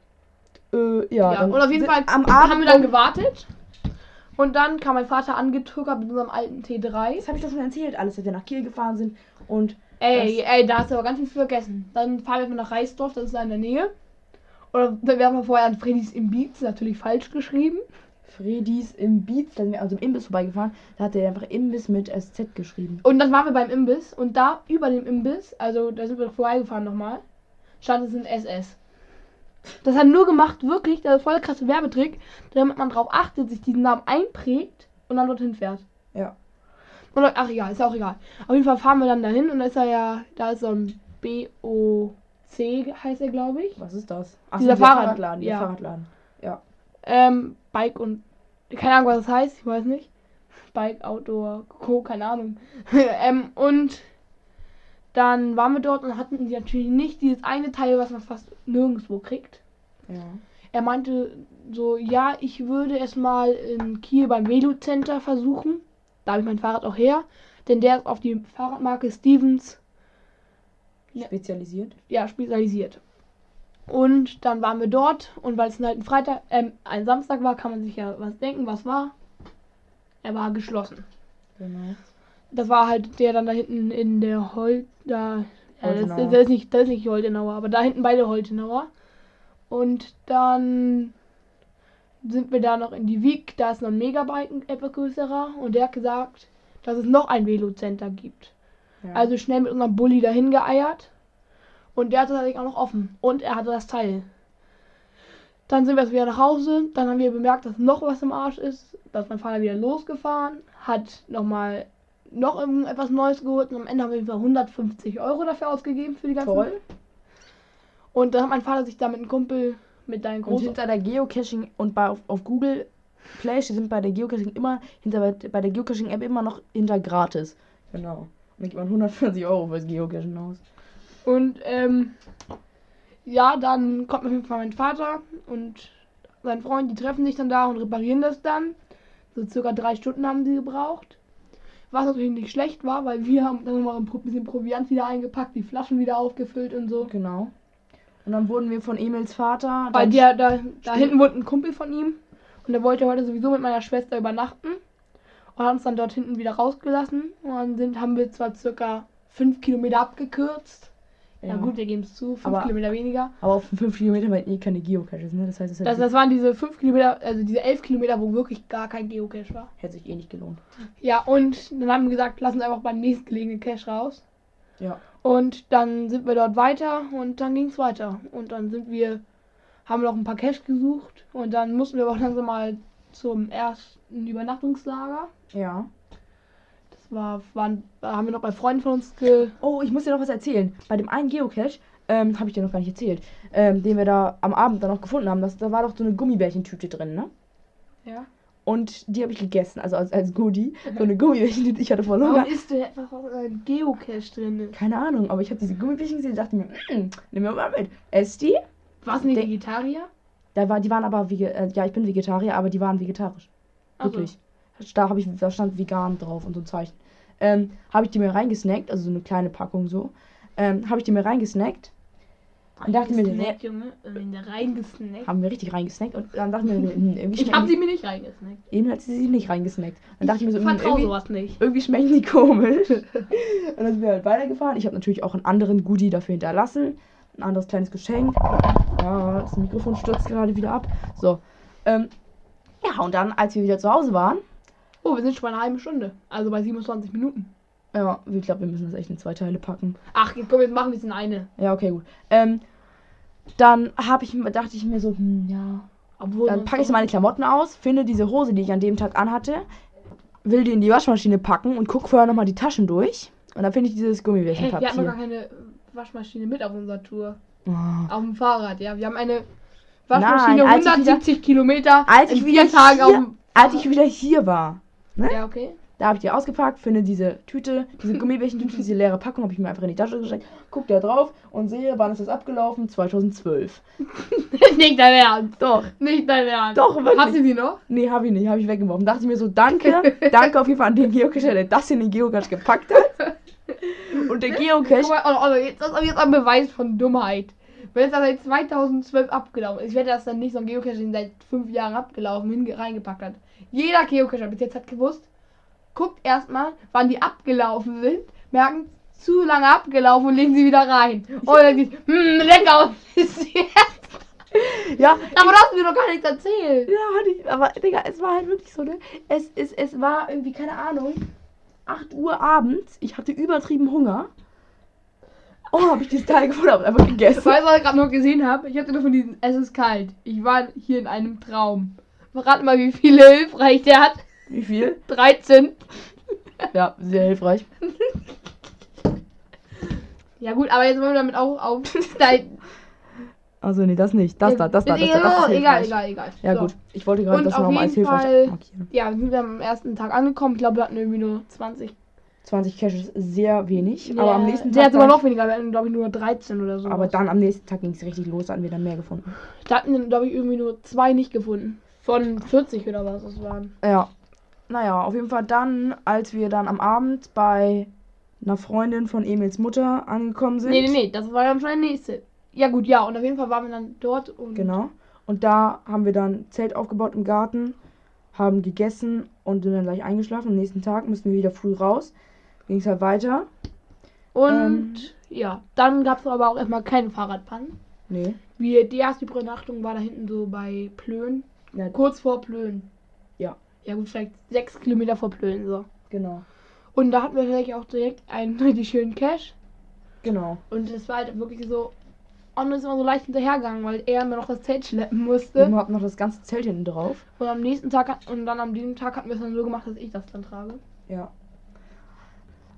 Äh, ja, Ja, dann und auf jeden sind- Fall am haben Abend wir dann gewartet. Und dann kam mein Vater angetuckert mit unserem alten T drei. Das habe ich doch schon erzählt, alles, als wir nach Kiel gefahren sind. Und Ey, ey, da hast du aber ganz viel vergessen. Dann fahren wir mal nach Reisdorf, das ist da in der Nähe. Oder wir haben vorher an Freddy's im Beats, natürlich falsch geschrieben. Freddy's im Beats, da sind wir also im Imbiss vorbeigefahren, da hat er einfach Imbiss mit S Z geschrieben. Und dann waren wir beim Imbiss und da über dem Imbiss, also da sind wir vorbeigefahren nochmal, stand es ein S S. Das hat nur gemacht, wirklich, das ist voll krasse Werbetrick, damit man drauf achtet, sich diesen Namen einprägt und dann dorthin fährt. Ja. Und, ach egal, ist auch egal. Auf jeden Fall fahren wir dann dahin und da ist er ja, da ist so ein B O C, heißt er glaube ich. Was ist das? Ach, Dieser der Fahrrad- Fahrradladen, der ja. Fahrradladen. Ja. Ähm, Bike und, keine Ahnung was das heißt, ich weiß nicht. Bike, Outdoor, Co, keine Ahnung. ähm, und dann waren wir dort und hatten die natürlich nicht dieses eine Teil, was man fast nirgendwo kriegt. Ja. Er meinte so, ja, ich würde es mal in Kiel beim Velo Center versuchen. Da habe ich mein Fahrrad auch her. Denn der ist auf die Fahrradmarke Stevens Ja. Spezialisiert. ja, spezialisiert. Und dann waren wir dort und weil es halt ein Freitag, ähm, ein Samstag war, kann man sich ja was denken, was war. Er war geschlossen. Genau. Das war halt der dann da hinten in der Hol... Da, ja, das, Holtenauer. das, ist nicht, das ist nicht Holtenauer, aber da hinten beide Holtenauer. Und dann sind wir da noch in die Wieg, da ist noch ein Megabike, ein etwas größerer. Und der hat gesagt, dass es noch ein Velocenter gibt. Ja. Also schnell mit unserem Bulli dahin geeiert. Und der hatte tatsächlich auch noch offen. Und er hatte das Teil. Dann sind wir jetzt wieder nach Hause. Dann haben wir bemerkt, dass noch was im Arsch ist. Da ist mein Vater wieder losgefahren. Hat nochmal noch etwas Neues geholt und am Ende haben wir über hundertfünfzig Euro dafür ausgegeben für die ganzen. Toll. Und dann hat mein Vater sich da mit einem Kumpel, mit deinen Und Groß... hinter der Geocaching und bei, auf, auf Google Play sind bei der Geocaching immer, hinter bei der Geocaching-App immer noch hinter gratis. Genau. Und dann gibt man hundertvierzig Euro fürs Geocachen aus. Und, ähm, ja, dann kommt auf jeden Fall mein Vater und sein Freund, die treffen sich dann da und reparieren das dann. So circa drei Stunden haben sie gebraucht. Was natürlich nicht schlecht war, weil wir haben dann nochmal ein bisschen Proviant wieder eingepackt, die Flaschen wieder aufgefüllt und so. Genau. Und dann wurden wir von Emils Vater... Weil dann der, da, da hinten wohnt ein Kumpel von ihm und der wollte heute sowieso mit meiner Schwester übernachten und hat uns dann dort hinten wieder rausgelassen. Und dann sind, haben wir zwar circa fünf Kilometer abgekürzt. Ja, Ja. gut, wir geben es zu, fünf Aber- Kilometer weniger. Aber auf den fünf Kilometer waren eh keine Geocaches, ne? Das heißt, es Das, hätte, das waren diese fünf Kilometer, also diese elf Kilometer, wo wirklich gar kein Geocache war. hätte sich eh nicht gelohnt. Ja, und dann haben wir gesagt, lass uns einfach beim nächstgelegenen Cache raus. Ja. Und dann sind wir dort weiter und dann ging es weiter. Und dann sind wir, haben wir noch ein paar Cache gesucht und dann mussten wir auch langsam mal zum ersten Übernachtungslager. Ja. Das war, waren, da haben wir noch bei Freunden von uns ge... Oh, ich muss dir noch was erzählen. Bei dem einen Geocache, ähm, habe ich dir noch gar nicht erzählt, ähm, den wir da am Abend dann noch gefunden haben, das, da war doch so eine Gummibärchentüte drin, ne? Ja. Und die habe ich gegessen, also als, als Goodie. So eine Gummibärchentüte, ich hatte voll Hunger. Warum ist denn etwas, was in einem Geocache drin ist? Keine Ahnung, aber ich habe diese Gummibärchen gesehen und dachte mir, mm, nimm mir mal mit. Esst die? Warst du nicht Der- Vegetarier? Da war, die waren aber, vege äh, ja, ich bin Vegetarier, aber die waren vegetarisch. Ach so. Wirklich. Da, hab ich, da stand vegan drauf und so ein Zeichen. Ähm, habe ich die mir reingesnackt, also so eine kleine Packung so. Ähm, habe ich die mir reingesnackt. Und dachte mir, Gesnackt, Junge. In der reingesnackt. haben wir richtig reingesnackt und dann dachte ich mir, hm, irgendwie Ich hab schmecken sie mir nicht reingesnackt. die, eben hat sie sich nicht reingesnackt. Dann dachte ich mir so, Ich hm, vertrau irgendwie, sowas nicht. irgendwie schmecken die komisch. Und dann sind wir halt weitergefahren. Ich habe natürlich auch einen anderen Goodie dafür hinterlassen. Ein anderes kleines Geschenk. Ja, das Mikrofon stürzt gerade wieder ab. So. Ähm, ja, und dann, als wir wieder zu Hause waren, Oh, wir sind schon bei einer halben Stunde. Also bei siebenundzwanzig Minuten. ja, ich glaube, wir müssen das echt in zwei Teile packen. Ach, jetzt komm, jetzt machen wir es in eine. Ja, okay, gut. Ähm, dann habe ich, mir- dachte ich mir so, hm, ja, Obwohl dann sonst packe ich so doch- meine Klamotten aus, finde diese Hose, die ich an dem Tag anhatte, will die in die Waschmaschine packen und gucke vorher nochmal die Taschen durch. Und dann finde ich dieses Hey, wir hatten noch gar Gummibärchenpapier. keine Waschmaschine mit auf unserer Tour. Oh. Auf dem Fahrrad, ja. Wir haben eine Waschmaschine Nein, als ich hundertsiebzig Kilometer als ich in wieder vier Tagen hier- auf dem... Als ich wieder hier war, Ja, okay. da habe ich die ausgepackt, finde diese Tüte, diese Gummibärchentüte, diese leere Packung, habe ich mir einfach in die Tasche gesteckt, guck da drauf und sehe, wann ist das abgelaufen? zweitausendzwölf. Nicht dein Ernst. Doch, Nicht dein Ernst. doch, wirklich. Habt ihr sie noch? Nee, habe ich nicht, habe ich weggeworfen. Dachte ich mir so, danke, danke auf jeden Fall an den Geocacher, der das in den Geocache gepackt hat. Und der Guck Geocache, mal, also, also, jetzt, das ist jetzt ein Beweis von Dummheit. Wenn es da seit zweitausendzwölf abgelaufen ist, ich wette, dass dann nicht so ein Geocacher, den seit fünf Jahren abgelaufen, hinge reingepackt hat. Jeder Geocacher bis jetzt hat gewusst, guckt erstmal, wann die abgelaufen sind, merken, zu lange abgelaufen und legen sie wieder rein. Und dann sich, hm, lecker, und ist jetzt. ja, Aber das hast du mir doch gar nichts erzählt. ja, hatte ich, aber Digga, es war halt wirklich so, ne? Es, ist, es war irgendwie, keine Ahnung, acht Uhr abends, ich hatte übertrieben Hunger. Oh, habe ich dieses Teil gefunden, habe einfach gegessen. Weißt du, was ich gerade noch gesehen habe? Ich hatte nur von diesem, es ist kalt. Ich war hier in einem Traum. Verrat mal, wie viele hilfreich der hat. Wie viel? dreizehn. Ja, sehr hilfreich. Ja gut, aber jetzt wollen wir damit auch auf dein... Also nee, das nicht. Das da, das da, das da, egal, das ist egal, hilfreich. egal, egal. Ja So. gut, ich wollte gerade Und das auf nochmal als jeden hilfreich Fall- markieren. Ja, sind wir am ersten Tag angekommen. Ich glaube, wir hatten irgendwie nur zwanzig. zwanzig Caches ist sehr wenig, aber am nächsten Der Tag... hat sogar dann- noch weniger, wir hatten glaube ich nur dreizehn oder so. aber dann am nächsten Tag ging es richtig los, da hatten wir dann mehr gefunden. Da hatten wir glaube ich irgendwie nur zwei nicht gefunden. Von vierzig oder was das waren. Ja. Naja, auf jeden Fall dann, als wir dann am Abend bei einer Freundin von Emils Mutter angekommen sind. Nee, nee, nee, das war dann schon der nächste. Ja gut, ja, und auf jeden Fall waren wir dann dort und... Genau. Und da haben wir dann Zelt aufgebaut im Garten, haben gegessen und sind dann gleich eingeschlafen. Am nächsten Tag mussten wir wieder früh raus. Ging es halt weiter. Und Ähm. ja, dann gab es aber auch erstmal keine Fahrradpannen. Nee. Wir, die erste Übernachtung war da hinten so bei Plön. Ja, Kurz vor Plön. Ja. Ja gut, vielleicht sechs Kilometer vor Plön so. genau. Und da hatten wir vielleicht auch direkt einen richtig schönen Cache. Genau. Und es war halt wirklich so, Onno ist immer so leicht hinterhergegangen, weil er mir noch das Zelt schleppen Wir musste. haben noch das ganze Zelt hinten drauf. Und am nächsten Tag hat, und dann am diesem Tag hatten wir es dann so gemacht, dass ich das dann trage. Ja.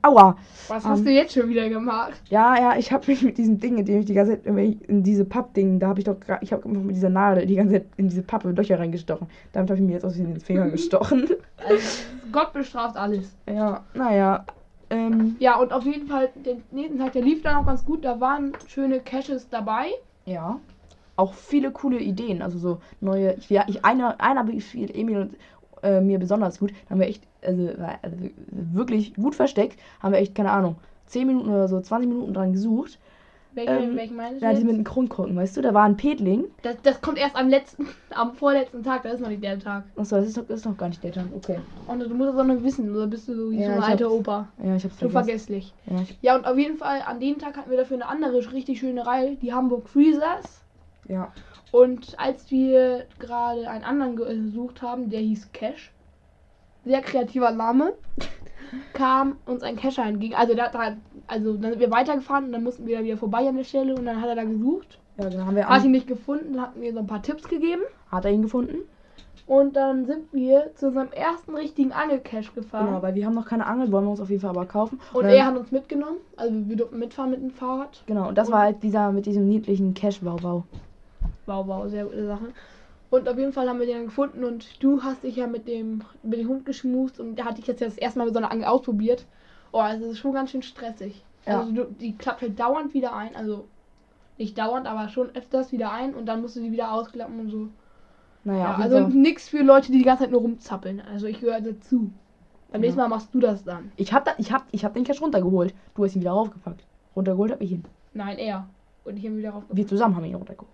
Aua. Was Ähm, hast du jetzt schon wieder gemacht? Ja, ja, ich habe mich mit diesem Ding, in dem ich die ganze Zeit in in diese Pappding, da habe ich doch gerade, ich habe einfach mit dieser Nadel die ganze Zeit in diese Pappe Löcher reingestochen. Damit habe ich mir jetzt aus den Fingern gestochen. Also, Gott bestraft alles. Ja, naja. Ähm, Ja, und auf jeden Fall, den nächsten Tag, der lief dann auch ganz gut. Da waren schöne Caches dabei. ja. Auch viele coole Ideen, also so neue. Ich, ja, ich einer, einer befiel Emil und äh, mir besonders gut. Da haben wir echt, also, also wirklich gut versteckt, haben wir echt, keine Ahnung, zehn Minuten oder so, zwanzig Minuten dran gesucht. Welche, Ähm, welche meinst du Ja, die jetzt? mit den Kronkorken, weißt du, da war ein Petling. Das, das kommt erst am letzten, am vorletzten Tag, das ist noch nicht der Tag. Achso, das ist doch, das ist doch gar nicht der Tag, okay. Und du musst das auch noch wissen, oder bist du so wie Ja, so ein ich alter hab's- Opa? Ja, ich hab's So vergessen. vergesslich. Ja, ich, Ja, und auf jeden Fall, an dem Tag hatten wir dafür eine andere richtig schöne Reihe, die Hamburg Freezers. ja. Und als wir gerade einen anderen gesucht haben, der hieß Cash, sehr kreativer Name, kam uns ein Cacher entgegen. Also, da, da, also dann sind wir weitergefahren und dann mussten wir da wieder vorbei an der Stelle und dann hat er da gesucht. Ja, dann haben wir Hat an, ihn nicht gefunden, hat mir so ein paar Tipps gegeben. hat er ihn gefunden? Und dann sind wir zu unserem ersten richtigen Angelcache gefahren. Genau, weil wir haben noch keine Angel, wollen wir uns auf jeden Fall aber kaufen. Und dann, er hat uns mitgenommen. Also wir durften mitfahren mit dem Fahrrad. Genau, und das und- war halt dieser mit diesem niedlichen Cash-Wow-Wow. Wow, wow, sehr gute Sache. Und auf jeden Fall haben wir den dann gefunden und du hast dich ja mit dem, mit dem Hund geschmust und der hatte ich jetzt ja das erste Mal mit so einer Angel ausprobiert. Oh, also es ist schon ganz schön stressig. Ja. Also du, die klappt halt dauernd wieder ein, also nicht dauernd, aber schon öfters wieder ein und dann musst du sie wieder ausklappen und so. Naja, Ja, auf jeden also Fall. nichts für Leute, die die ganze Zeit nur rumzappeln. Also ich gehöre dazu. Beim Ja. nächsten Mal machst du das dann. Ich hab, da, ich, hab, ich hab den Cash runtergeholt. Du hast ihn wieder raufgepackt. Runtergeholt hab ich ihn. Nein, er. Und ich habe wieder rauf. Wir zusammen haben ihn runtergeholt.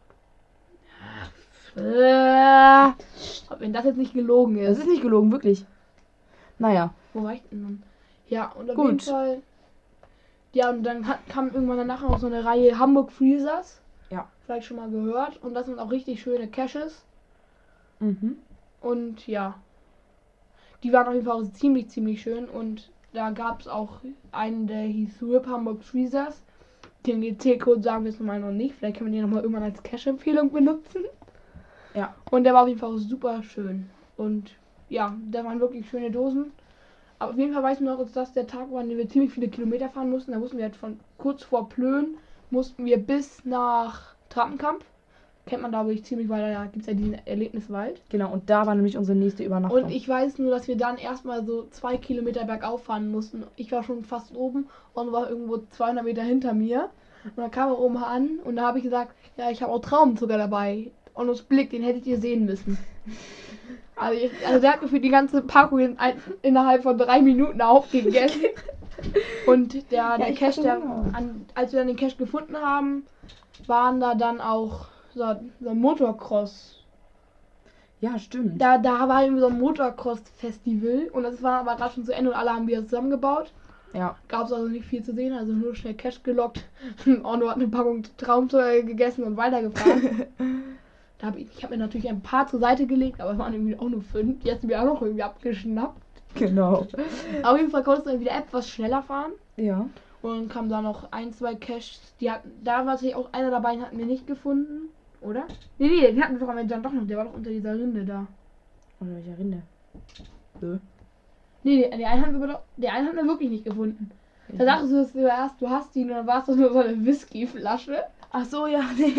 Äh, wenn das jetzt nicht gelogen Das ist. ist nicht gelogen, wirklich. Naja, Wo war ich denn dann? Ja, und auf Gut. jeden Fall. Ja, und dann hat, kam irgendwann danach noch so eine Reihe Hamburg Freezers. Ja. Vielleicht schon mal gehört. Und das sind auch richtig schöne Caches. mhm. Und ja. Die waren auf jeden Fall auch ziemlich, ziemlich schön. Und da gab es auch einen, der hieß R I P Hamburg Freezers. Den G T-Code sagen wir jetzt nochmal noch nicht. Vielleicht können wir den nochmal irgendwann als Cache-Empfehlung benutzen. Ja. Und der war auf jeden Fall auch super schön. Und ja, da waren wirklich schöne Dosen. Aber auf jeden Fall weiß ich noch, dass das der Tag war, an dem wir ziemlich viele Kilometer fahren mussten. Da mussten wir halt von kurz vor Plön, mussten wir bis nach Trappenkamp. Kennt man da wirklich ziemlich, weil da gibt es ja diesen Erlebniswald. Genau, und da war nämlich unsere nächste Übernachtung. Und ich weiß nur, dass wir dann erstmal so zwei Kilometer bergauf fahren mussten. Ich war schon fast oben und war irgendwo zweihundert Meter hinter mir. Und dann kam er oben an und da habe ich gesagt, ja, ich habe auch Traubenzucker dabei. Und das Blick, den hättet ihr sehen müssen. Also, ich, also der hat mir für die ganze Packung in, ein, innerhalb von drei Minuten aufgegessen. Und der, der ich Cache, hatte der, Hunger. an, als wir dann den Cache gefunden haben, waren da dann auch so, so Motocross. Ja, stimmt. Da, da war irgendwie so ein Motocross-Festival und das war aber gerade schon zu Ende und alle haben wieder zusammengebaut. Ja. Gab es also nicht viel zu sehen, also nur schnell Cash gelockt. Orno hat eine Packung Traumzucker gegessen und weitergefahren. da hab ich ich habe mir natürlich ein paar zur Seite gelegt, aber es waren irgendwie auch nur fünf. Die hast du mir auch noch irgendwie abgeschnappt. Genau. Auf jeden Fall konntest du dann wieder etwas schneller fahren. Ja. Und dann kamen da noch ein, zwei Caches. Die hatten, da war tatsächlich auch einer dabei, den hatten wir nicht gefunden. Oder? Nee, nee, den hatten wir doch am Ende dann doch noch. Der war doch unter dieser Rinde da. Oder welcher Rinde? Nö. Nee, nee, den einen hatten wir doch, den einen hatten wir wirklich nicht gefunden. Da dachtest du zuerst, du hast ihn und dann war es doch nur so eine Whiskyflasche. Ach so, ja, nee.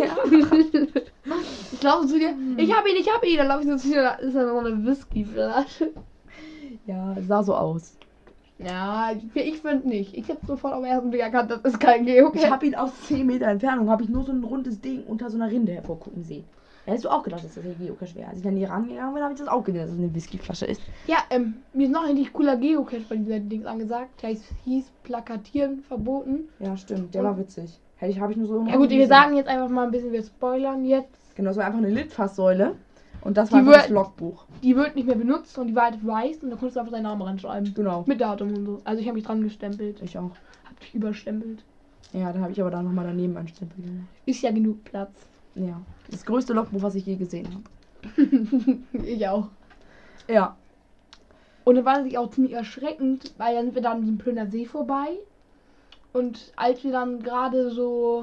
Ich glaube zu dir, ich hab ihn, ich hab ihn. Dann laufe ich so zu dir, da ist da so eine Whiskyflasche. Ja, sah so aus. Ja, ich, ich finde nicht. Ich habe sofort auf den ersten Blick erkannt, das ist kein Geocache. Ich habe ihn aus zehn Meter Entfernung, habe ich nur so ein rundes Ding unter so einer Rinde hervorgucken sehen. Da hättest du auch gedacht, dass das ein Geocache wäre. Als ich dann hier rangegangen bin, habe ich das auch gedacht, dass es eine Whiskyflasche ist. Ja, ähm, mir ist noch ein richtig cooler Geocache bei dieser Dings angesagt. Der hieß, hieß Plakatieren verboten. Ja, stimmt, der war witzig. Hätte ich, habe ich nur so... Ja gut, wir sagen jetzt einfach mal ein bisschen, wir spoilern jetzt. Genau, das war einfach eine Litfaßsäule. Und das Die war einfach wird- das Logbuch. Die wird nicht mehr benutzt und die war halt weiß und da konntest du einfach deinen Namen ranschreiben. Genau. Mit Datum und so. Also ich habe mich dran gestempelt. Ich auch. Hab dich überstempelt. Ja, da habe ich aber dann nochmal daneben einen Stempel gemacht. Ist ja genug Platz. Ja. Das größte Logbuch, was ich je gesehen habe. Ich auch. Ja. Und dann war das auch ziemlich erschreckend, weil dann sind wir dann an diesem Plöner See vorbei. Und als wir dann gerade so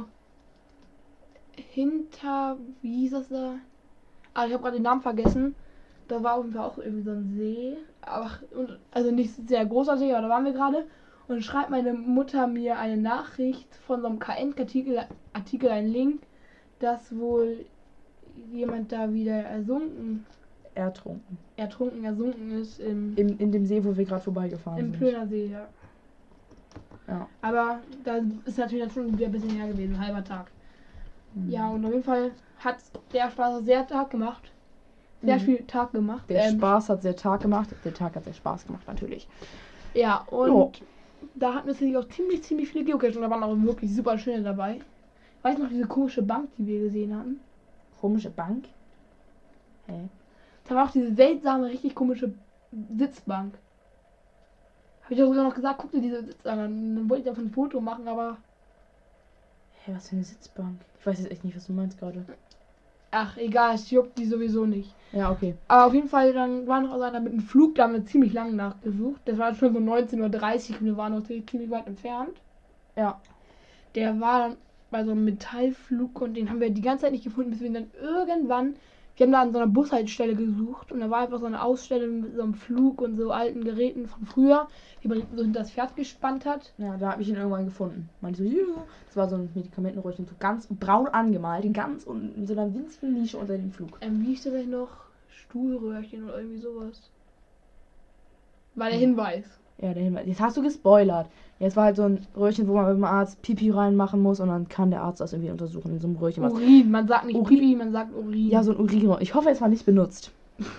hinter, wie hieß das da? Ah, ich habe gerade den Namen vergessen. Da war auf jeden Fall auch irgendwie so ein See. Aber, und, also nicht sehr großer See, aber da waren wir gerade. und schreibt meine Mutter mir eine Nachricht von so einem K N-Artikel, Artikel, einen Link, dass wohl jemand da wieder ersunken, Ertrunken. ertrunken, ersunken ist im, In, in dem See, wo wir gerade vorbeigefahren im sind. Plöner See, ja. Ja. Aber da ist natürlich dann schon wieder ein bisschen her gewesen, ein halber Tag. Mhm. Ja, und auf jeden Fall hat der Spaß sehr Tag gemacht. Sehr Mhm. viel Tag gemacht. Der Ähm, Spaß hat sehr Tag gemacht. Der Tag hat sehr Spaß gemacht, natürlich. Ja, und Jo. da hatten wir tatsächlich auch ziemlich, ziemlich viele Geocaches und da waren auch wirklich super schöne dabei. Weißt du noch diese komische Bank, die wir gesehen hatten? Komische Bank. Hä? Da war auch diese seltsame, richtig komische Sitzbank. Habe ich auch sogar noch gesagt, guck dir diese Sitzbank an. Dann wollte ich davon ein Foto machen, aber Hä, was für eine Sitzbank? Ich weiß jetzt echt nicht, was du meinst gerade. ach, egal, es juckt die sowieso nicht. Ja, okay. Aber auf jeden Fall, dann war noch also einer mit einem Flug, da haben wir ziemlich lange nachgesucht. Das war schon so neunzehn Uhr dreißig und wir waren noch ziemlich weit entfernt. Ja. Der war dann bei so einem Metallflug und den haben wir die ganze Zeit nicht gefunden, bis wir ihn dann irgendwann, wir haben da an so einer Bushaltestelle gesucht und da war einfach so eine Ausstellung mit so einem Flug und so alten Geräten von früher, die man so hinter das Pferd gespannt hat. Ja, da habe ich ihn irgendwann gefunden. Meinte so, juhu. Das war so ein Medikamentenröhrchen, so ganz braun angemalt, in ganz unten, in so einer winzigen Nische unter dem Flug. Ähm, wie hieß der denn noch? Stuhlröhrchen oder irgendwie sowas. War der Hm. Hinweis. Ja, der Hinweis. Jetzt hast du gespoilert. Jetzt war halt so ein Röhrchen, wo man mit dem Arzt Pipi reinmachen muss und dann kann der Arzt das irgendwie untersuchen in so einem Röhrchen. Was. Urin, man sagt nicht Urin. Pipi, man sagt Urin. Ja, so ein Urinrohr. Ich hoffe, es war nicht benutzt.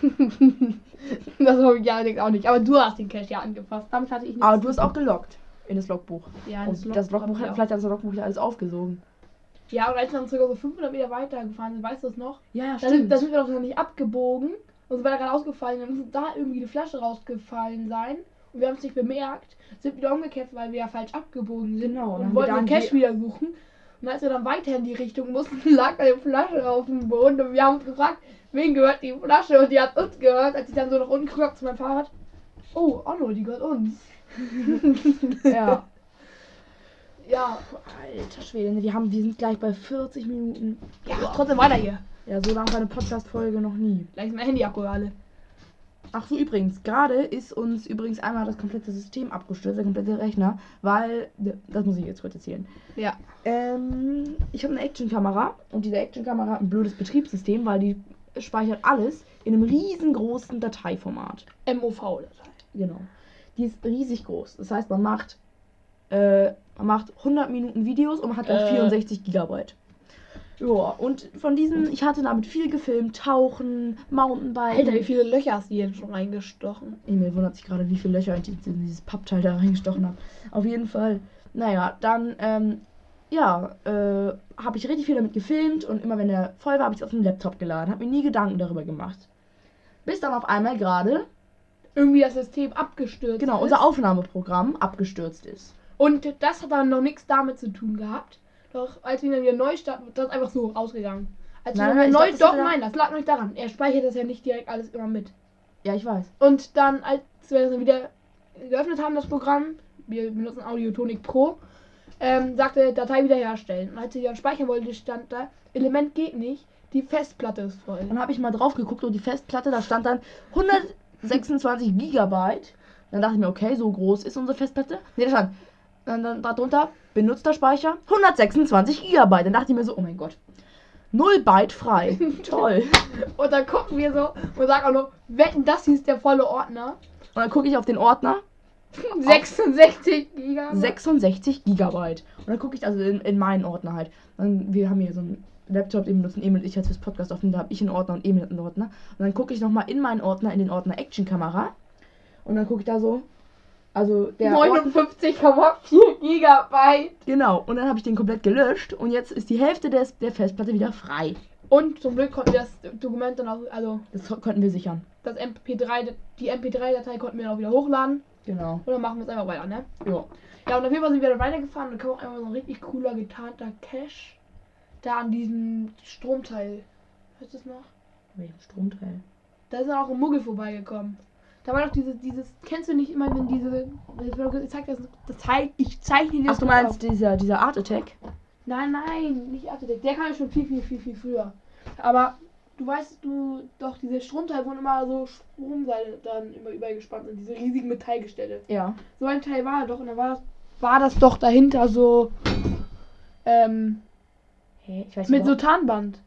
Das habe ich ja allerdings auch nicht. Aber du hast den Cache ja angefasst. Damit hatte ich nichts Aber zu du hast tun. auch geloggt in das Logbuch. Ja, Und das Logbuch hab ich hat, auch. vielleicht hat das Logbuch ja alles aufgesogen. Ja, und als wir dann sogar so fünfhundert Meter weiter gefahren sind, weißt du es noch? Ja, ja, Da sind, da sind wir doch noch nicht abgebogen. Und so war da gerade ausgefallen. Dann muss da irgendwie eine Flasche rausgefallen sein. Und wir haben es nicht bemerkt. Sind wieder umgekehrt, weil wir ja falsch abgebogen sind. Genau, dann Und haben wollten wir da den Cache die- wieder suchen. Und als wir dann weiter in die Richtung mussten, lag eine Flasche auf dem Boden. Und wir haben uns gefragt, wen gehört die Flasche? Und die hat uns gehört. Als ich dann so nach unten gucke zu meinem Fahrrad. Oh, Anno, die gehört uns. Ja. Ja, Alter Schwede, wir, haben, wir sind gleich bei vierzig Minuten. ja, trotzdem weiter hier. Ja, so lang war eine Podcast-Folge noch nie. Gleich ist mein Handy-Akku alle. Ach so, übrigens, gerade ist uns übrigens einmal das komplette System abgestürzt, der komplette Rechner, weil, das muss ich jetzt kurz erzählen. Ja. Ähm, ich habe eine Actionkamera und diese Actionkamera hat ein blödes Betriebssystem, weil die speichert alles in einem riesengroßen Dateiformat. M O V-Datei. Genau. Die ist riesig groß. Das heißt, man macht, äh, man macht hundert Minuten Videos und man hat dann Äh. vierundsechzig Gigabyte. Ja, und von diesen, ich hatte damit viel gefilmt, Tauchen, Mountainbiken. Alter, wie viele Löcher hast du hier schon reingestochen? Emil wundert sich gerade, wie viele Löcher ich in dieses Pappteil da reingestochen habe. Auf jeden Fall. Naja, dann, ähm, ja, äh, habe ich richtig viel damit gefilmt und immer wenn der voll war, habe ich es auf den Laptop geladen. Habe mir nie Gedanken darüber gemacht. Bis dann auf einmal gerade, Irgendwie das System abgestürzt genau, ist. unser Aufnahmeprogramm abgestürzt ist. Und das hat dann noch nichts damit zu tun gehabt. Doch als wir dann wieder neu starten, wird das einfach so rausgegangen. Als wir Nein, dann nein, wieder ich neu, glaub, das doch hat er- nein, das lag noch nicht daran. Er speichert das ja nicht direkt alles immer mit. Ja, ich weiß. Und dann, als wir das dann wieder geöffnet haben, das Programm, wir benutzen Audiotonic Pro, ähm, sagte Datei wiederherstellen. Und als ich dann speichern wollte, stand da, Element geht nicht, die Festplatte ist voll. Dann habe ich mal drauf geguckt und die Festplatte, da stand dann hundertsechsundzwanzig Gigabyte. Dann dachte ich mir, okay, so groß ist unsere Festplatte. Ne, da stand dann, dann darunter benutzter Speicher hundertsechsundzwanzig Gigabyte. Dann dachte ich mir so, oh mein Gott, null Byte frei. Toll. Und dann gucken wir so und sagen auch noch, wetten, das hier ist der volle Ordner. Und dann gucke ich auf den Ordner, sechsundsechzig Gigabyte. sechsundsechzig Gigabyte. Und dann gucke ich also in, in meinen Ordner halt. Dann, wir haben hier so einen Laptop, den benutzen Emil und ich jetzt fürs Podcast aufnehmen. Da habe ich einen Ordner und Emil hat einen Ordner. Und dann gucke ich nochmal in meinen Ordner, in den Ordner Actionkamera. Und dann gucke ich da so, also der Ordner, neunundfünfzig Komma vier Gigabyte. genau. Und dann habe ich den komplett gelöscht. Und jetzt ist die Hälfte des, der Festplatte wieder frei. Und zum Glück konnten wir das Dokument dann auch, also Das konnten wir sichern. das M P drei, die M P drei Datei konnten wir dann auch wieder hochladen. Genau. Und dann machen wir es einfach weiter, ne? Ja. Ja, und auf jeden Fall sind wir dann weitergefahren und da kam auch einmal so ein richtig cooler, getarnter Cache. Da an diesem Stromteil. Weißt du das noch? Welchen Stromteil? Da ist dann auch ein Muggel vorbeigekommen. Da war doch dieses, dieses, kennst du nicht immer, wenn diese, ich zeig das, das zeig, ich zeichne dir Ach, das du mal meinst auf. dieser, dieser Art Attack? Nein, nein, nicht Artedeck. Der kam ja schon viel, viel, viel, viel früher. Aber du weißt, du doch diese Stromteile, wo immer so Stromseile dann immer überall gespannt sind, diese riesigen Metallgestelle. Ja. So ein Teil war er doch und dann war das, war das doch dahinter so ähm, Hä? Ich weiß mit so überhaupt- Tarnband.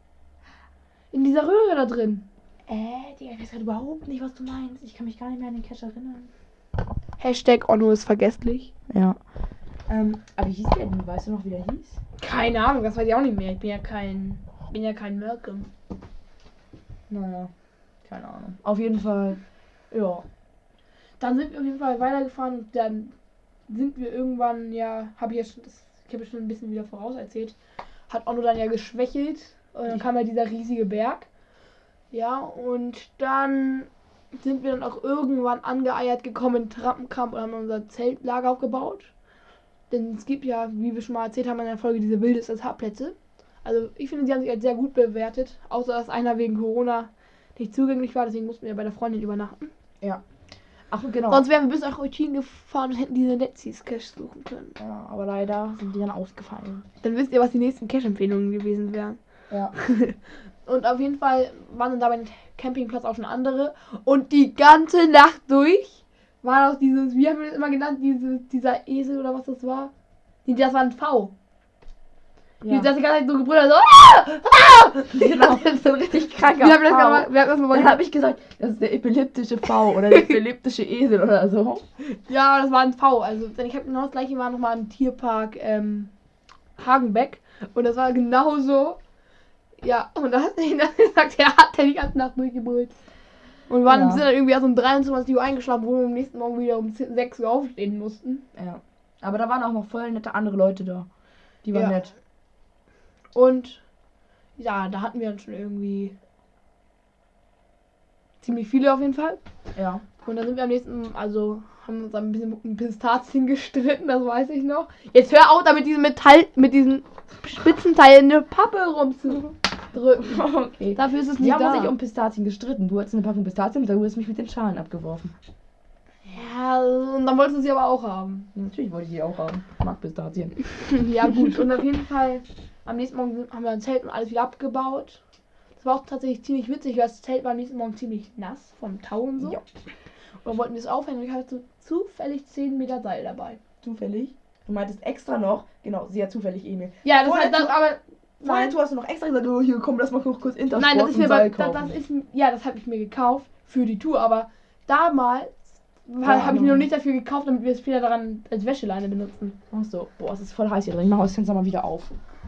In dieser Röhre da drin. Äh, Digga, ich weiß gerade überhaupt nicht, was du meinst. Ich kann mich gar nicht mehr an den Cache erinnern. Hashtag Onno ist vergesslich. Ja. Ähm, aber wie hieß der denn? Weißt du noch, wie der hieß? Keine Ahnung, das weiß ich auch nicht mehr. Ich bin ja kein, bin ja kein Malcolm. Naja, keine Ahnung. Auf jeden Fall, ja. Dann sind wir auf jeden Fall weitergefahren und dann sind wir irgendwann, ja, habe ich ja schon, das, ich habe ja schon ein bisschen wieder voraus erzählt, hat Onno dann ja geschwächelt und dann kam ja dieser riesige Berg. Ja, und dann sind wir dann auch irgendwann angeeiert gekommen in Trappenkamp und haben unser Zeltlager aufgebaut. Denn es gibt ja, wie wir schon mal erzählt haben in der Folge, diese wilde S S H-Plätze. Also ich finde, sie haben sich als sehr gut bewertet, außer dass einer wegen Corona nicht zugänglich war, deswegen mussten wir bei der Freundin übernachten. Ja. Ach, genau. Sonst wären wir bis nach Eutin gefahren und hätten diese Netzies-Cache suchen können. Ja, aber leider sind die dann ausgefallen. Dann wisst ihr, was die nächsten Cache-Empfehlungen gewesen wären. Ja. Und auf jeden Fall waren dann da bei dem Campingplatz auch schon andere. Und die ganze Nacht durch war auch dieses, wie haben wir das immer genannt, diese, dieser Esel oder was das war? Nee, das war ein V. Ja. Die, das die ganze Zeit so gebrüllt hat, so, ah! Ah! Genau, das ist so ein richtig kranker Wir haben das V. mal, wir haben das mal Dann habe ich gesagt, das ist der epileptische V oder der epileptische Esel oder so. Ja, das war ein V. Also, denn ich habe genau das gleiche war nochmal im Tierpark ähm, Hagenbeck. Und das war genauso. Ja, und da hat er gesagt, er hat die ganze Nacht durchgebrüllt. Und wir waren, Ja. sind dann irgendwie erst um dreiundzwanzig Uhr eingeschlafen, wo wir am nächsten Morgen wieder um sechs Uhr aufstehen mussten. Ja. Aber da waren auch noch voll nette andere Leute da. Die waren Ja. nett. Und ja, da hatten wir dann schon irgendwie ziemlich viele auf jeden Fall. Ja. Und dann sind wir am nächsten, also haben wir uns ein bisschen mit Pistazien gestritten, das weiß ich noch. Jetzt hör auf, da mit diesem Metall, mit diesen Spitzenteil in der Pappe rumzudrücken. Okay. Dafür ist es Die nicht haben da. sich um Pistazien gestritten. Du hattest eine Packung Pistazien und du hast mich mit den Schalen abgeworfen. Ja, und dann wolltest du sie aber auch haben. Ja, natürlich wollte ich die auch haben. Ich mag Pistazien. Ja gut, und auf jeden Fall am nächsten Morgen haben wir ein Zelt und alles wieder abgebaut. Das war auch tatsächlich ziemlich witzig, weil das Zelt war am nächsten Morgen ziemlich nass vom Tau und so. Ja. Und dann wollten wir es aufhängen und ich hatte zufällig zehn Meter Seil dabei. Zufällig? Du meintest extra noch, genau, sehr zufällig Emil. Ja, das Vorher hat das, tu- aber Vorher nein, du hast du noch extra gesagt, oh, hier komm, lass mal noch kurz Intersport nein, das ist und mir Seil bei, das, kaufen. das ist ja, das habe ich mir gekauft für die Tour, aber damals Ja, habe ich mir no. noch nicht dafür gekauft, damit wir es später daran als Wäscheleine benutzen. Ach so, boah, es ist voll heiß hier drin. Ich mach das Fenster mal wieder auf.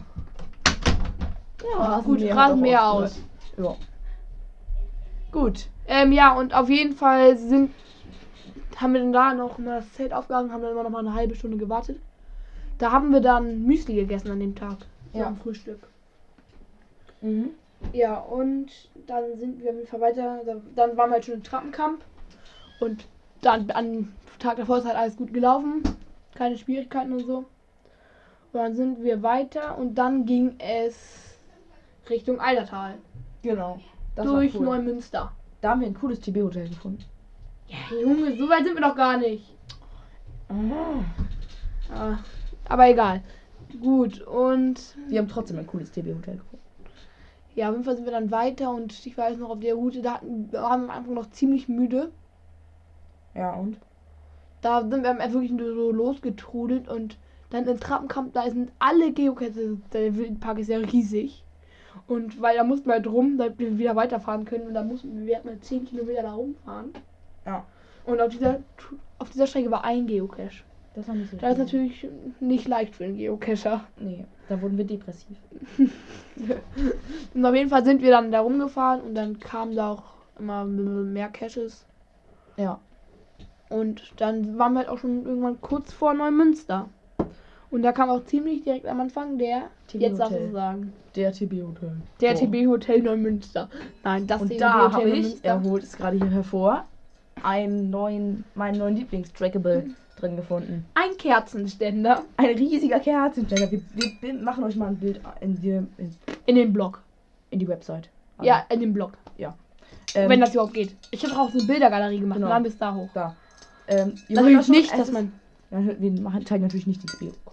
Ja, Gut, Rasenmäher hat Rasenmäher auch aus. aufgehört. Ja. Gut. Ähm, ja, und auf jeden Fall sind, haben wir dann da noch mal das Zelt aufgehangen, haben dann immer noch mal eine halbe Stunde gewartet. Da haben wir dann Müsli gegessen an dem Tag. So Ja. am Frühstück. Mhm. Ja, und dann sind wir auf jeden Fall weiter. Da- Dann waren wir halt schon in Trappenkamp. Und dann am Tag davor ist halt alles gut gelaufen. Keine Schwierigkeiten und so. Und dann sind wir weiter und dann ging es Richtung Eidertal. Genau. Das durch war cool. Neumünster. Da haben wir ein cooles T B-Hotel gefunden. Ja, Junge, so weit sind wir doch gar nicht. Ah. Ah, aber egal. Gut, und Wir haben trotzdem ein cooles T B-Hotel gefunden. ja, auf jeden Fall sind wir dann weiter und ich weiß noch, auf der Route, da hatten, da waren wir am Anfang noch ziemlich müde. Ja, und? Da sind wir einfach wirklich nur so losgetrudelt und dann in Trappenkamp, da sind alle Geocaches, der Wildpark ist ja riesig. Und weil da mussten wir halt rum, damit wir wieder weiterfahren können und da mussten wir, wir hatten zehn Kilometer da rumfahren. Ja. Und auf dieser, auf dieser Strecke war ein Geocache. Das war nicht so Das ist schlimm. natürlich nicht leicht für einen Geocacher. Nee, da wurden wir depressiv. Und auf jeden Fall sind wir dann da rumgefahren und dann kamen da auch immer mehr Caches. Ja. Und dann waren wir halt auch schon irgendwann kurz vor Neumünster. Und da kam auch ziemlich direkt am Anfang der, T B jetzt darfst du Hotel. sagen, Der T B-Hotel. der Oh. T B Hotel Neumünster. Nein, das Und T B da Hotel habe ich, Neumünster. er holt es gerade hier hervor, einen neuen, meinen neuen Lieblings-Trackable drin gefunden. Ein Kerzenständer Ein riesiger Kerzenständer. Wir, wir, wir machen euch mal ein Bild in die, in, in den Blog. in die Website. Also, Ja, in den Blog. ähm, Wenn das überhaupt geht. Ich habe auch so eine Bildergalerie gemacht. Genau. Dann bis da hoch. da. Ähm, ihr hört Natürlich das schon, nicht, es dass ist- man. Ja, wir machen, zeigen natürlich nicht den Spielcode.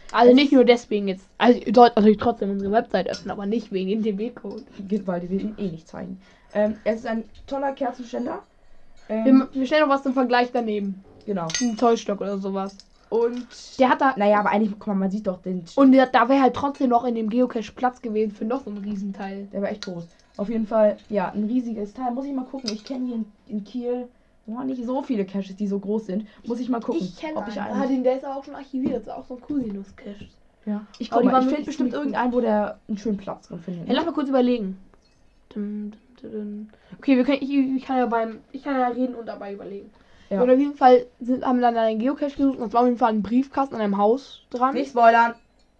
Also Es nicht ist- nur deswegen jetzt. Also ihr sollt natürlich trotzdem unsere Website öffnen, aber nicht wegen dem T B-Code. Weil die will ihn eh nicht zeigen. Ähm, es ist ein toller Kerzenständer. Ähm, Wir, wir stellen noch was zum Vergleich daneben. genau. Ein Zollstock oder sowas. Und Der hat da. naja, aber eigentlich, guck mal, man sieht doch den. Und der, da wäre halt trotzdem noch in dem Geocache Platz gewesen für noch so ein Riesenteil. Der war echt groß. Auf jeden Fall, ja, ein riesiges Teil. Muss ich mal gucken. Ich kenne hier in, in Kiel oh, nicht so viele Caches, die so groß sind. Muss ich mal gucken, Ich kenne ob ich einen. einen. Ah, den, der ist aber auch schon archiviert. Das ist auch so ein Cosinus-Cache. Ja. Ich Aber guck die mal, waren ich wirklich finde bestimmt ziemlich gut. irgendeinen, wo der einen schönen Platz drin findet. Ja, lass mal kurz überlegen. Dum, dum, dum. Okay, wir können, ich, ich kann ja beim, ich kann ja reden und dabei überlegen. Ja. Und auf jeden Fall sind, haben wir dann einen Geocache gesucht und es war auf jeden Fall ein Briefkasten an einem Haus dran. Nicht spoilern.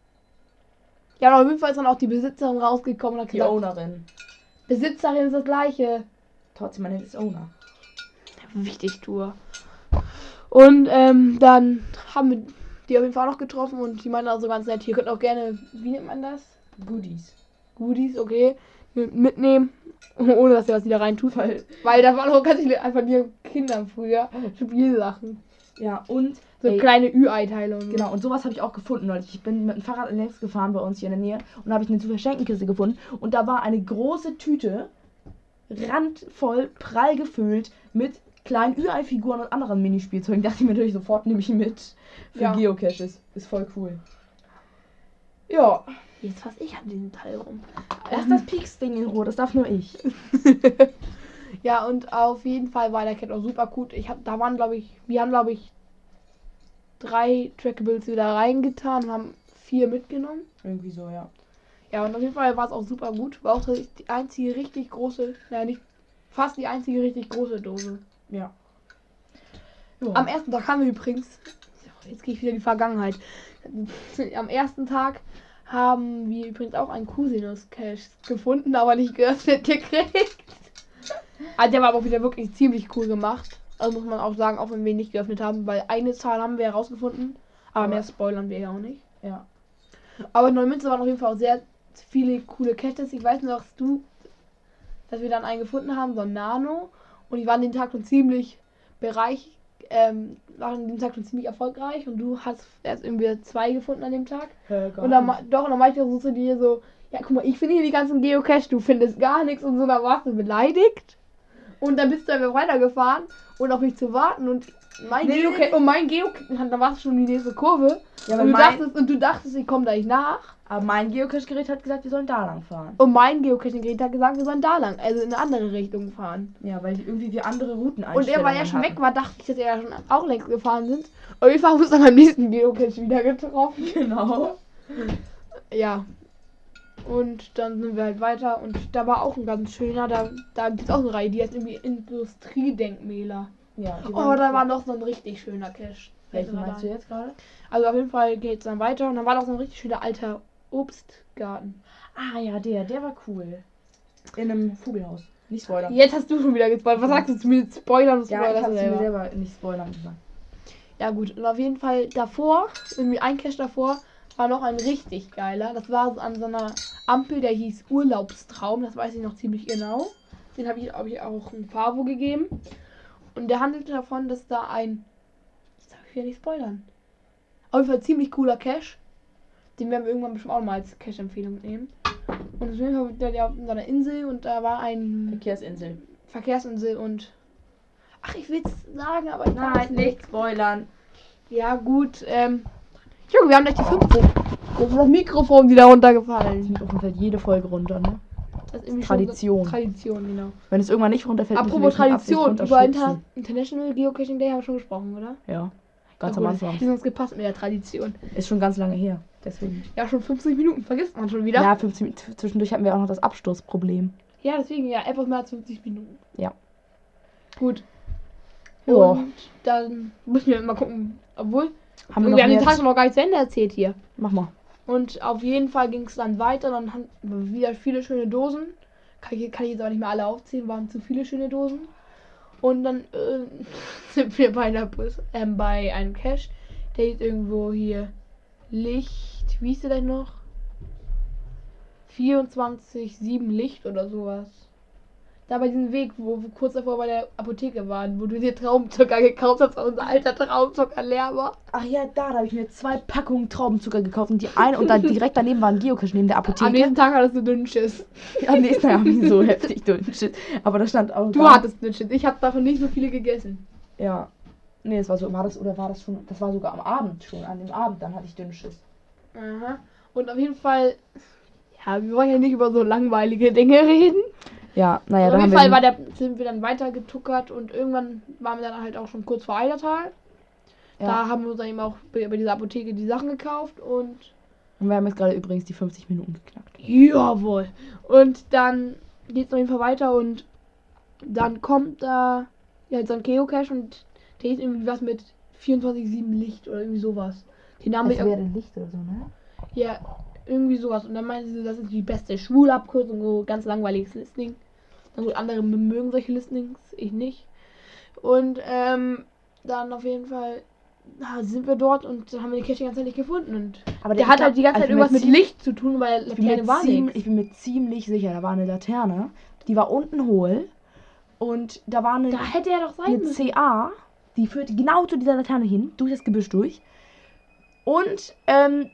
Ja, aber auf jeden Fall ist dann auch die Besitzerin rausgekommen und hat Die gesagt, Ownerin. Besitzerin ist das gleiche. Trotzdem, man nennt es Owner. Wichtig, Tour. Und ähm, dann haben wir die auf jeden Fall auch noch getroffen und die meinten auch so ganz nett, hier könnt auch gerne, wie nennt man das? Goodies. Goodies, okay, mitnehmen, ohne dass ihr was wieder rein tut, weil, weil da waren auch ganz viele einfach die Kinder früher, Spielsachen. Ja, und So ey, kleine Ü-Ei-Teile und so. genau, und sowas habe ich auch gefunden, Leute. Ich bin mit dem Fahrrad längs gefahren bei uns hier in der Nähe und habe ich eine zu verschenken Kiste gefunden und da war eine große Tüte, randvoll, prall gefüllt mit kleinen Ü-Ei-Figuren und anderen Minispielzeugen. Dachte ich mir natürlich sofort, nehme ich mit für Ja. Geocaches. Ist voll cool. Ja, Jetzt fass ich an diesem Teil rum. das ist das Peaks-Ding in Rot, das darf nur ich. Ja, und auf jeden Fall war der Cat auch super gut. Ich hab, da waren, glaube ich, wir haben, glaube ich, drei Trackables wieder reingetan und haben vier mitgenommen. Irgendwie so, ja. Ja, und auf jeden Fall war es auch super gut. War auch die einzige richtig große, naja, nicht fast die einzige richtig große Dose. Ja. Jo. Am ersten Tag haben wir übrigens, jetzt gehe ich wieder in die Vergangenheit. Am ersten Tag haben wir übrigens auch einen Cosinus-Cache gefunden, aber nicht geöffnet gekriegt. Also der war aber auch wieder wirklich ziemlich cool gemacht. Also muss man auch sagen, auch wenn wir ihn nicht geöffnet haben, weil eine Zahl haben wir herausgefunden, aber, Aber- mehr spoilern wir ja auch nicht. Ja. Aber in Neumünster waren auf jeden Fall auch sehr viele coole Caches. Ich weiß noch, dass du, dass wir dann einen gefunden haben, so ein Nano. Und die waren den Tag schon ziemlich bereich, ähm, waren den Tag schon ziemlich erfolgreich. Und du hast erst irgendwie zwei gefunden an dem Tag. Äh, gar Und dann, nicht. ma- doch, und dann meinte ich so zu dir so, ja, guck mal, ich finde hier die ganzen Geocache, du findest gar nichts und so, da warst du beleidigt. Und dann bist du einfach weitergefahren und auf mich zu warten und mein Nee, Geocache, nee, nee. und mein Geocache, dann warst du schon die nächste Kurve. Ja, aber und, du mein, dachtest, und du dachtest, ich komme da nicht nach. aber mein Geocache-Gerät hat gesagt, wir sollen da lang fahren. Und mein Geocaching-Gerät hat gesagt, wir sollen da lang, also in eine andere Richtung fahren. Ja, weil die irgendwie wir andere Routen Und er, weil er schon weg war, dachte ich, dass er ja schon auch längst gefahren sind. Und wir haben uns dann beim nächsten Geocache wieder getroffen. Genau. Ja. Und dann sind wir halt weiter und da war auch ein ganz schöner, da, da gibt es auch eine Reihe, die heißt irgendwie Industriedenkmäler. Ja, die Oh, da war noch so ein richtig schöner Cache. Welchen meinst du jetzt gerade? Also auf jeden Fall geht es dann weiter und dann war noch so ein richtig schöner alter Obstgarten. Ah ja, der, der war cool. In einem Vogelhaus. Nicht spoilern. Jetzt hast du schon wieder gespoilert. Was sagst du zu mir? Spoilern und Ja, Spoilern ich hab's mir selber. selber nicht spoilern gesagt. Ja gut, und auf jeden Fall davor, irgendwie ein Cache davor, war noch ein richtig geiler. Das war so an so einer Ampel, der hieß Urlaubstraum. Das weiß ich noch ziemlich genau. Den habe ich, hab ich auch ein Favo gegeben. Und der handelte davon, dass da ein... Jetzt darf ich wieder nicht spoilern. Auf jeden Fall ziemlich cooler Cache. Den werden wir irgendwann bestimmt auch mal als Cache-Empfehlung nehmen. Und auf jeden Fall war der auf so einer Insel und da war ein Verkehrsinsel. Verkehrsinsel und... Ach, ich will es sagen, aber ich darf es Nein, nicht spoilern. Ja, gut. Ähm, Junge, wir haben gleich die fünfzig. Jetzt ist das Mikrofon wieder runtergefallen. Das Mikrofon fällt jede Folge runter, ne? Das ist irgendwie Tradition. Schon so Tradition, genau. Wenn es irgendwann nicht runterfällt, Apropos müssen wir mit Absicht Tradition, über runterschubsen. Inter International Geocaching Day haben wir schon gesprochen, oder? Ja, ganz Obwohl, am das Anfang. hätte sonst gepasst mit der Tradition. Ist schon ganz lange her. Deswegen. Ja, schon fünfzig Minuten, vergisst man schon wieder. Ja, fünfzehn Minuten. Zwischendurch hatten wir auch noch das Abstoßproblem. Ja, deswegen, ja, etwas mehr als fünfzig Minuten. Ja. Gut. Ja. Und dann müssen wir mal gucken, obwohl, Haben wir wir, noch haben den mehr? Tag noch gar nicht zu Ende erzählt hier. Mach mal. Und auf jeden Fall ging es dann weiter. Dann hatten wir wieder viele schöne Dosen. Kann ich, kann ich jetzt aber nicht mehr alle aufzählen, waren zu viele schöne Dosen. Und dann äh, sind wir bei, einer Bus, ähm, bei einem Cache. Der hieß irgendwo hier Licht. Wie hieß der denn noch? vierundzwanzig sieben Licht oder sowas. Da bei diesem Weg, wo wir kurz davor bei der Apotheke waren, wo du dir Traubenzucker gekauft hast, weil unser alter Traubenzucker leer war. Ach ja, da, da habe ich mir zwei Packungen Traubenzucker gekauft und die eine und dann direkt daneben war ein Geocache neben der Apotheke. Am nächsten Tag hattest du Dünnschiss. Ja, am nächsten Tag habe ich so heftig Dünnschiss. Aber da stand auch. Du da, hattest Dünnschiss. Ich habe davon nicht so viele gegessen. Ja. Nee, das war so, war das, oder war das schon, das war sogar am Abend schon, an dem Abend, dann hatte ich Dünnschiss. Aha. Und auf jeden Fall, ja, wir wollen ja nicht über so langweilige Dinge reden. Ja, naja, Auf da jeden haben Fall wir... war der, sind wir dann weiter getuckert und irgendwann waren wir dann halt auch schon kurz vor Eidertal. Ja. Da haben wir uns dann eben auch bei, bei dieser Apotheke die Sachen gekauft und... Und wir haben jetzt gerade übrigens die fünfzig Minuten geknackt. Jawohl. Und dann geht's auf jeden Fall weiter und dann kommt da ja so ein Geocache und der ist irgendwie was mit vierundzwanzig sieben Licht oder irgendwie sowas. Den Namen Also ich... wäre Licht oder so, ne? Ja, irgendwie sowas. Und dann meinte sie, das ist die beste Schulabkürzung, so ganz langweiliges Listening. Na gut, andere mögen solche Listings, ich nicht. Und ähm, dann auf jeden Fall na, sind wir dort und dann haben wir den Cache die ganze Zeit nicht gefunden. Und Aber der, der hat halt die ganze also Zeit irgendwas mit ziemlich, Licht zu tun, weil ich bin, mir Laterne war ziem, nichts. ich bin mir ziemlich sicher, da war eine Laterne, die war unten hohl und da war eine, Da hätte er doch sein eine müssen. C A, die führte genau zu dieser Laterne hin, durch das Gebüsch durch. Und, ähm,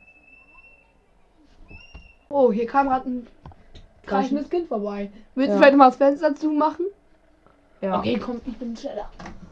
Oh, hier kam gerade ein kreischendes Kind vorbei. Willst Ja. du vielleicht mal das Fenster zumachen? ja. Okay, komm, ich bin schneller.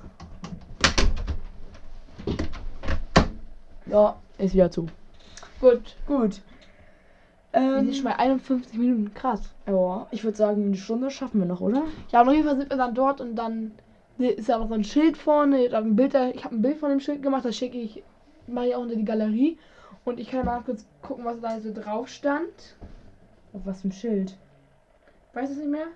Ja, ist wieder zu. Gut. Gut. Wir Ähm, sind schon bei einundfünfzig Minuten, krass. ja, ich würde sagen, eine Stunde schaffen wir noch, oder? Ja, und auf jeden Fall sind wir dann dort und dann ist ja noch so ein Schild vorne. Ich habe ein Bild, da- ich habe ein Bild von dem Schild gemacht, das schicke ich, mache ich auch unter die Galerie. Und ich kann mal kurz gucken, was da so drauf stand. Auf was für ein Schild? Weiß es nicht mehr.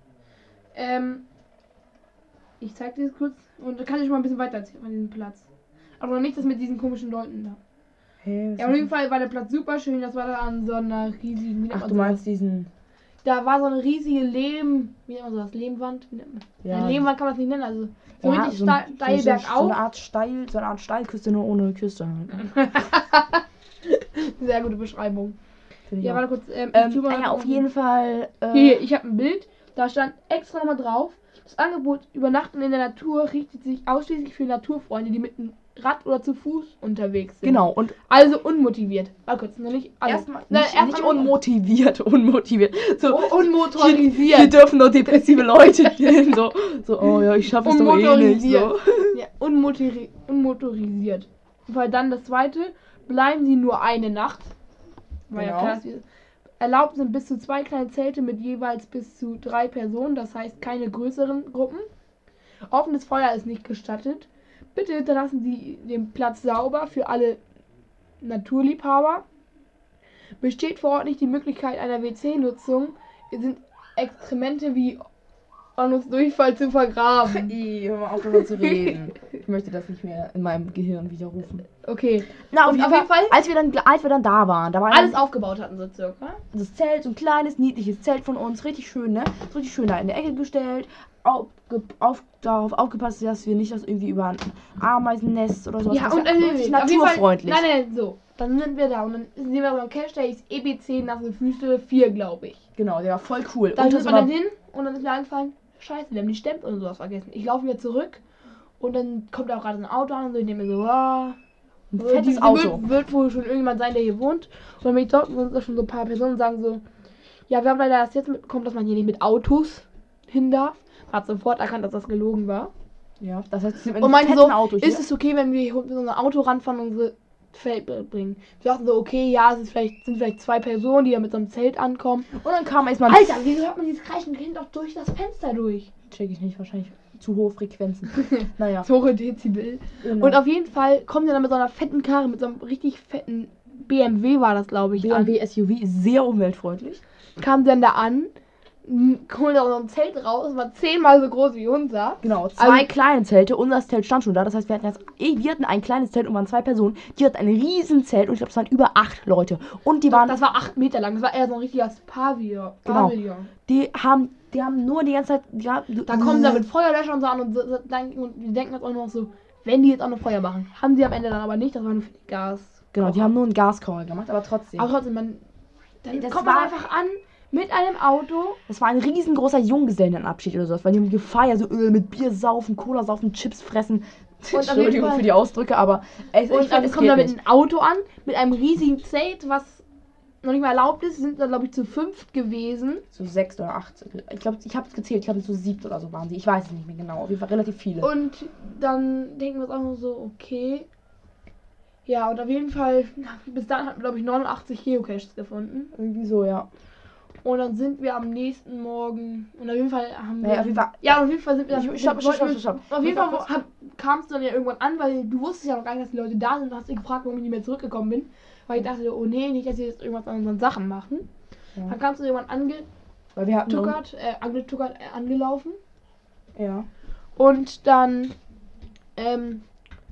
Ähm, ich zeig dir das kurz und da kann ich schon mal ein bisschen weiter erzählen von diesem Platz. Aber noch nicht das mit diesen komischen Leuten da. Hey, Ja, auf jeden Fall war der Platz super schön. Das war da an so einer riesigen. wie nennt Ach, man du sowas? meinst diesen... Da war so eine riesige Lehm. Wie nennt man sowas? Lehmwand? Wie nennt man? Ja. Eine Lehmwand kann man das nicht nennen. Also so Ja, richtig so, steil, ein- steil so, so, so bergauf. eine Art Steil, so eine Art Steilküste, nur ohne Küste. halt. Sehr gute Beschreibung. Finde ich Ja, auch. warte kurz. Ähm, ich Ähm, tu mal ja, auf noch- jeden Fall. Äh, Hier, hier, ich habe ein Bild. Da stand extra nochmal drauf. Das Angebot Übernachten in der Natur richtet sich ausschließlich für Naturfreunde, die mit dem Rad oder zu Fuß unterwegs sind. Genau, und Also unmotiviert. Warte kurz, noch nicht. Also, erstmal nein, nicht, erst nicht mal- unmotiviert, unmotiviert. So, Un- hier, unmotorisiert. hier dürfen nur depressive Leute hin. So, so, oh ja, ich schaffe es doch eh nicht. Unmotorisiert. So. Ja, unmotori unmotorisiert. Weil dann das zweite, bleiben sie nur eine Nacht. War ja Genau. klar, dass wir- erlaubt sind bis zu zwei kleine Zelte mit jeweils bis zu drei Personen, das heißt keine größeren Gruppen. Offenes Feuer ist nicht gestattet. Bitte hinterlassen Sie den Platz sauber für alle Naturliebhaber. Besteht vor Ort nicht die Möglichkeit einer W C-Nutzung, sind Exkremente wie Durchfall zu vergraben. Ih, hör mal auf, darüber zu reden. Ich möchte das nicht mehr in meinem Gehirn widerrufen. Okay. Na, auf, Und jeden, auf jeden Fall, Fall- als wir dann, als wir dann da waren, da war Alles ja aufgebaut hatten sie circa. das Zelt, so ein kleines, niedliches Zelt von uns, richtig schön, ne? So richtig schön da in der Ecke gestellt, aufge, auf, darauf aufgepasst, dass wir nicht das irgendwie über ein Ameisennest oder sowas. Ja, das und ist äh, wirklich auf jeden Fall- naturfreundlich. Nein, nein, so. Dann sind wir da und dann sind wir beim Cache, der ist E B C nasse Füße vier, glaube ich. Genau, der war voll cool. Da Unter sind so wir dann einer, hin und dann ist mir eingefallen, scheiße, wir haben die Stempel und sowas vergessen. Ich laufe wieder zurück und dann kommt da auch gerade so ein Auto an und so, ich denke mir so, wow. ein Die- fettes die Auto. Wird, wird wohl schon irgendjemand sein, der hier wohnt. Und dann bin ich dort und sind da schon so ein paar Personen und sagen so, ja, wir haben leider erst jetzt mitbekommen, dass man hier nicht mit Autos hin darf. Hat sofort erkannt, dass das gelogen war. Ja, das heißt, wir sind mit Und einem meinte fetten so, Auto hier. ist es okay, wenn wir hier mit so einem Auto ranfahren und unsere Feld bringen? Wir dachten so, okay, ja, es ist vielleicht, sind vielleicht zwei Personen, die da mit so einem Zelt ankommen. Und dann kam erstmal ein Alter, wieso hört man dieses kreischende Kind auch durch das Fenster durch? check ich nicht, wahrscheinlich zu hohe Frequenzen. Naja. So hohe Dezibel. Genau. Und auf jeden Fall kommen die dann mit so einer fetten Karre, mit so einem richtig fetten B M W war das, glaube ich, B M W S U V ist sehr umweltfreundlich. an. Kam dann da an, m, holen da so ein Zelt raus, das war zehnmal so groß wie unser. Genau, zwei Also- kleine Zelte. Unser Zelt stand schon da. Das heißt, wir hatten jetzt, eh, wir hatten ein kleines Zelt und waren zwei Personen. Die hatten ein riesen Zelt und ich glaube, es waren über acht Leute. Und die waren, Das war acht Meter lang, das war eher so ein richtiges Pavillon. Genau. Pavillon. die haben, die haben nur die ganze Zeit, ja, Da kommen sie dann mit Feuerlöschern so an und, so, so, denken- und die denken jetzt auch nur noch so, wenn die jetzt auch noch Feuer machen. Haben sie am Ende dann aber nicht, das war nur für die Gas. Genau, die haben nur einen Gaskocher gemacht, aber trotzdem. Aber trotzdem, man, dann Das kommt man war- einfach an, mit einem Auto. Das war ein riesengroßer Junggesellenabschied oder sowas, weil die haben gefeiert, so äh, mit Bier saufen, Cola saufen, Chips fressen. Und Entschuldigung für die Ausdrücke, aber ey, ich und find, dann es kommt geht da mit nicht. einem Auto an, mit einem riesigen Zelt, was noch nicht mal erlaubt ist. Sind da, glaube ich, zu fünft gewesen. So sechs oder acht. Ich glaube, ich habe es gezählt. Ich glaube, so siebt oder so waren sie. Ich weiß es nicht mehr genau. Auf jeden Fall relativ viele. Und dann denken wir uns auch nur so, okay. Ja, und auf jeden Fall, bis dann hatten wir, glaube ich, neunundachtzig Geocaches gefunden. Irgendwie so, ja. Und dann sind wir am nächsten Morgen. Und auf jeden Fall haben wir. Naja, auf jeden Fall. Ja, auf jeden Fall sind wir dann. Ich- stopp, stopp, stopp, stopp, stopp. Auf jeden Muss Fall noch hab- kamst du dann ja irgendwann an, weil du wusstest ja noch gar nicht, dass die Leute da sind. Und hast dich gefragt, warum ich nicht mehr zurückgekommen bin. Weil ich dachte, oh nee, nicht, dass sie jetzt irgendwas an unseren Sachen machen. Ja. Dann kamst du irgendwann Weil wir hatten. angetuckert, äh, angetuckert, äh, angelaufen. Ja. Und dann, ähm,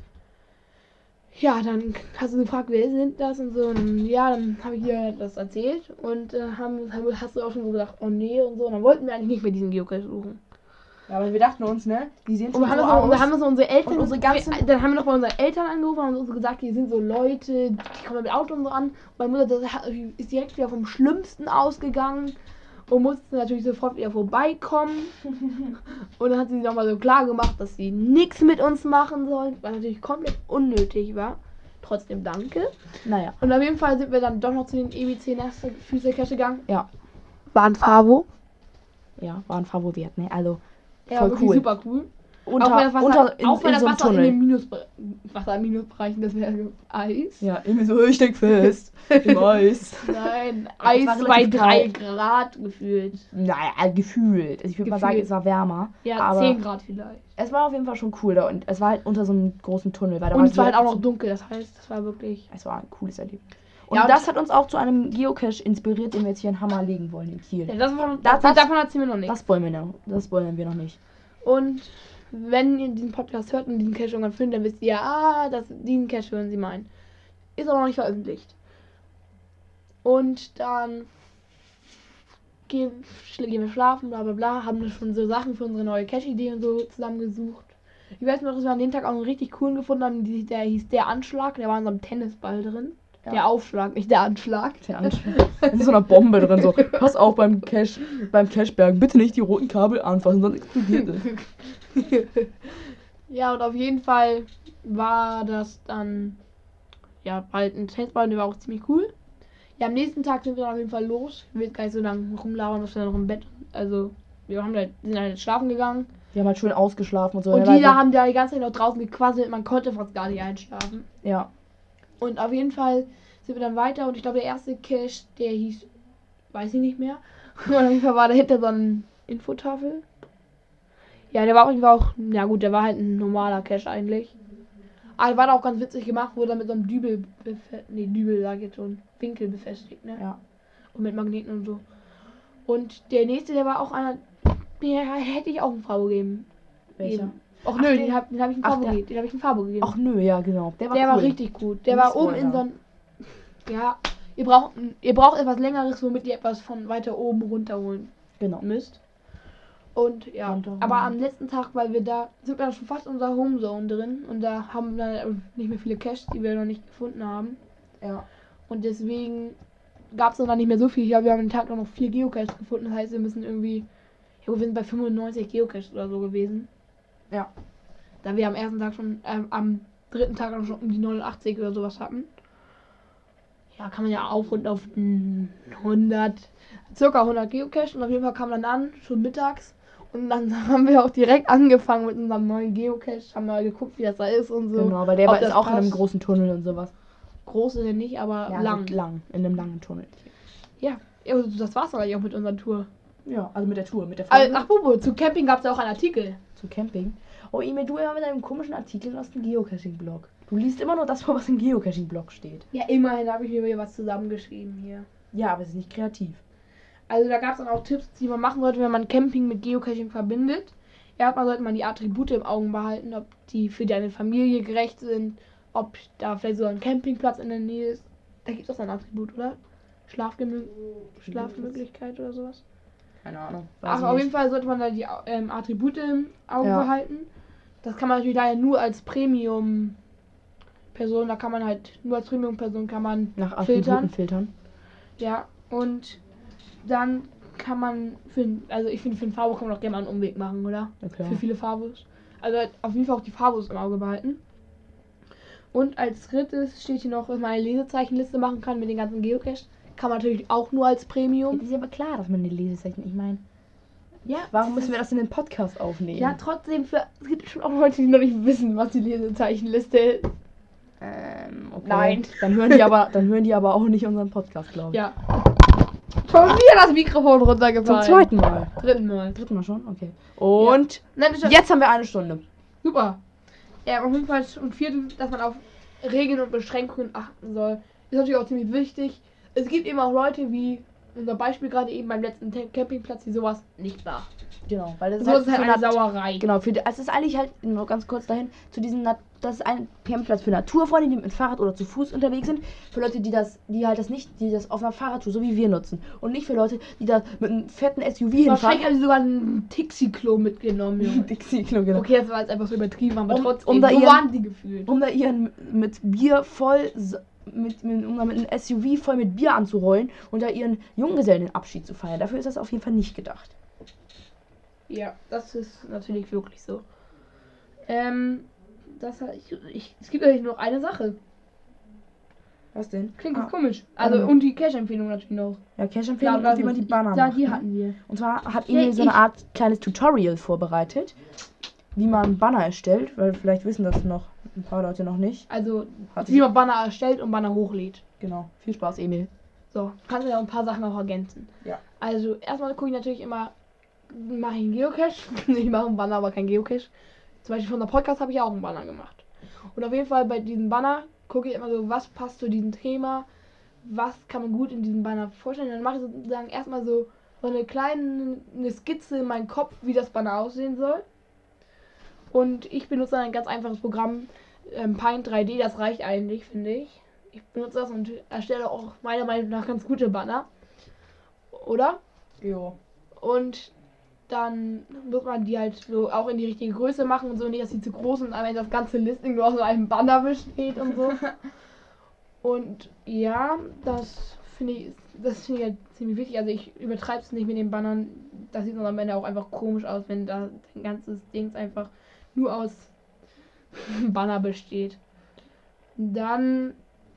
ja, dann hast du gefragt, wer sind das und so. Und ja, dann habe ich dir das erzählt. Und äh, haben, haben, hast du auch schon so gedacht, oh nee und so. Und dann wollten wir eigentlich nicht mehr diesen Geocache suchen. Ja, aber wir dachten uns, ne? Die sehen Und schon wir haben, so das, aus. und wir haben das unsere Eltern, Und unsere ganzen- wir, dann haben wir noch bei unseren Eltern angerufen und haben uns gesagt, die sind so Leute, die kommen mit Auto und so an. Und meine Mutter das hat, ist direkt wieder vom Schlimmsten ausgegangen und musste natürlich sofort wieder vorbeikommen. Und dann hat sie nochmal so klar gemacht, dass sie nichts mit uns machen sollen, was natürlich komplett unnötig war. Trotzdem danke. Naja. Und auf jeden Fall sind wir dann doch noch zu den E B C Füße-Cache gegangen. Ja. War ein Favo. Ja, war ein Favorit, ne? Also. Ja, Voll wirklich cool. super cool. Unter, auch wenn das Wasser, unter in, auch wenn in das so einem Wasser in Tunnel. den Minus, Wasser in Minusbereichen, das wäre Eis. Ja, irgendwie so, ich steck fest. Im Eis. Nein, Es Eis war bei relativ drei kalt. Grad gefühlt. Naja, gefühlt. Also ich würde mal sagen, Gefühlt. es war wärmer. Ja, aber zehn Grad vielleicht. es war auf jeden Fall schon cool da und es war halt unter so einem großen Tunnel. Weil da Und es war halt direkt auch noch so- dunkel, das heißt, das war wirklich... Es war ein cooles Erlebnis. Und Ja, und das hat uns auch zu einem Geocache inspiriert, den wir jetzt hier in Hammer legen wollen, in Kiel. Ja, das war, Das- das, das- davon erzählen wir noch nichts. Das wollen wir noch. Das wollen wir noch nicht. Und wenn ihr diesen Podcast hört und diesen Cache irgendwann findet, dann wisst ihr, ah, das, diesen Cache hören sie meinen. Ist aber noch nicht veröffentlicht. Und dann gehen, schl- gehen wir schlafen, bla bla bla, haben wir schon so Sachen für unsere neue Cache-Idee und so zusammengesucht. Ich weiß noch, dass wir an dem Tag auch einen richtig coolen gefunden haben, die, der hieß Der Anschlag, der war in so einem Tennisball drin. Ja. Der Aufschlag, nicht der Anschlag. Der Anschlag. Da ist so eine Bombe drin, so. Pass auf beim Cache, beim Cachebergen. Bitte nicht die roten Kabel anfassen, sonst explodiert es. Ja, und auf jeden Fall war das dann ja bald ein Tennisball und der war auch ziemlich cool. Ja, am nächsten Tag sind wir dann auf jeden Fall los. Ich will jetzt gar nicht so lange rumlauern, dass wir noch im Bett. Also, wir haben halt, sind halt schlafen gegangen. Die haben halt schön ausgeschlafen und so. Und Ja, die da weil- haben da die ganze Zeit noch draußen gequasselt. Man konnte fast gar nicht einschlafen. Ja. Und auf jeden Fall sind wir dann weiter. Und ich glaube, der erste Cache, der hieß, weiß ich nicht mehr. Und auf jeden Fall war dahinter so eine Infotafel. Ja, der war auf jeden Fall auch, ja gut, der war halt ein normaler Cache eigentlich. Aber der war da auch ganz witzig gemacht, wurde dann mit so einem Dübel, befe- nee, Dübel sag ich jetzt schon, Winkel befestigt, ne? Ja. Und mit Magneten und so. Und der nächste, der war auch einer, der hätte ich auch ein Farbe gegeben. Welcher? Geben. Och Ach, nö, den- den habe den hab ich ein ach, Farbe der- gegeben. Den habe ich ein Farbe gegeben. Ach nö, ja genau. Der war der cool. war richtig gut. Der Nicht war oben in Spoiler. so einem, ja, ihr braucht, ihr braucht etwas längeres, womit ihr etwas von weiter oben runterholen Genau. müsst. Und ja, Runterholen. aber am letzten Tag, weil wir da, sind wir dann schon fast in unserer Homezone drin und da haben wir dann nicht mehr viele Caches, die wir noch nicht gefunden haben. Ja. Und deswegen gab es dann nicht mehr so viel. Ich glaube, wir haben den Tag noch vier Geocaches gefunden. Das heißt, wir müssen irgendwie, ja, wir sind bei fünfundneunzig Geocaches oder so gewesen. Ja. Da wir am ersten Tag schon, ähm, am dritten Tag auch schon um die neunundachtzig oder sowas hatten. Ja, kann man ja aufrunden auf hundert, circa hundert Geocaches. Und auf jeden Fall kam dann an, schon mittags. Und dann haben wir auch direkt angefangen mit unserem neuen Geocache. Haben mal geguckt, wie das da ist und so. Genau, weil der ob war- ist das auch in einem passt. großen Tunnel und sowas. Groß ist er nicht, aber Ja, lang. so lang. In einem langen Tunnel. Ja, ja, also das war's eigentlich auch mit unserer Tour. Ja, also mit der Tour, mit der Also, Folge ach, Bobo, zu Camping gab es auch einen Artikel. zu Camping. Oh, Emil, du immer mit deinem komischen Artikel aus dem Geocaching-Blog. Du liest immer nur das vor, was im Geocaching-Blog steht. Ja, immerhin habe ich mir hier was zusammengeschrieben hier. Ja, aber es ist nicht kreativ. Also da gab es dann auch Tipps, die man machen sollte, wenn man Camping mit Geocaching verbindet. Erstmal sollte man die Attribute im Auge behalten, ob die für deine Familie gerecht sind, ob da vielleicht so ein Campingplatz in der Nähe ist. Da gibt es auch ein Attribut, oder? Schlafgemö Schlafmöglichkeit oder sowas. Keine Ahnung. weiß Aber ich auf nicht. jeden Fall sollte man da die ähm, Attribute im Auge Ja. behalten. Das kann man natürlich leider nur als Premium-Person, da kann man halt, nur als Premium-Person kann man Nach filtern. Attributen filtern. Ja, und dann kann man, für, also ich finde, für den Fabo kann man auch gerne mal einen Umweg machen, oder? Ja, klar. Für viele Fabos. Also auf jeden Fall auch die Fabos im Auge behalten. Und als drittes steht hier noch, dass man eine Lesezeichenliste machen kann mit den ganzen Geocaches. Kann man natürlich auch nur als Premium. Das ist aber klar, dass man die Lesezeichen, ich meine, Ja, warum müssen wir das in den Podcast aufnehmen? ja, trotzdem, für, es gibt schon auch Leute, die noch nicht wissen, was die Lesezeichenliste ist. Ähm, okay. Nein. Dann hören die aber, dann hören die aber auch nicht unseren Podcast, glaube ich. Ja. Schon wieder das Mikrofon runtergefallen. Zum zweiten Mal. Dritten Mal. Dritten Mal schon? Okay. Und Nein, das ist jetzt haben wir eine Stunde. super. Ja, auf jeden Fall. Und viertens, dass man auf Regeln und Beschränkungen achten soll. Ist natürlich auch ziemlich wichtig. Es gibt eben auch Leute, wie unser Beispiel gerade eben beim letzten Te- Campingplatz, die sowas nicht beachten. Genau, weil das So ist halt für eine Nat- Sauerei. Genau, für die, also es ist eigentlich halt nur ganz kurz dahin zu diesem Nat- das ist ein Campingplatz für Naturfreunde, die mit dem Fahrrad oder zu Fuß unterwegs sind, für Leute, die das, die halt das nicht, die das auf einer Fahrradtour, so wie wir nutzen, und nicht für Leute, die da mit einem fetten S U V hinfahren. Wahrscheinlich haben sie sogar ein Dixie-Klo mitgenommen, Junge. Dixie-Klo, genau. Okay, das war jetzt einfach so übertrieben, aber Um- trotzdem, um da wo ihren- waren die gefühlt? Um da ihren mit Bier voll mit, mit, um da mit einem S U V voll mit Bier anzurollen und da ihren Junggesellenabschied zu feiern. Dafür ist das auf jeden Fall nicht gedacht. Ja, das ist natürlich wirklich so. Ähm, das hat, ich, ich, es gibt natürlich noch eine Sache. Was denn? Klingt ah, jetzt komisch. Also, ähm, und die Cash-Empfehlung natürlich noch. Ja, Cash-Empfehlung, Ja, wie man die Banner Da, macht. die ne? hatten wir. Und zwar hat Ja, Emil so eine ich- Art kleines Tutorial vorbereitet, wie man Banner erstellt, weil vielleicht wissen das noch ein paar Leute noch nicht. Also, Hat wie man Banner erstellt und Banner hochlädt. Genau. Viel Spaß, Emil. So, kannst du ja ein paar Sachen auch ergänzen. Ja. Also, erstmal gucke ich natürlich immer, mache ich einen Geocache. Ich mache einen Banner, aber kein Geocache. Zum Beispiel von der Podcast habe ich auch einen Banner gemacht. Und auf jeden Fall bei diesem Banner gucke ich immer so, was passt zu diesem Thema, was kann man gut in diesem Banner vorstellen. Dann mache ich sozusagen erstmal so, so eine kleine eine Skizze in meinem Kopf, wie das Banner aussehen soll. Und ich benutze dann ein ganz einfaches Programm, ähm, Paint drei D, das reicht eigentlich, finde ich. Ich benutze das und erstelle auch meiner Meinung nach ganz gute Banner. Oder? Jo. Und dann muss man die halt so auch in die richtige Größe machen und so, nicht, dass die zu groß sind und am Ende das ganze Listing nur aus so einem Banner besteht und so. Und ja, das finde ich, das finde ich halt ziemlich wichtig. Also ich übertreibe es nicht mit den Bannern. Das sieht dann am Ende auch einfach komisch aus, wenn da ein ganzes Ding einfach nur aus Banner besteht. Dann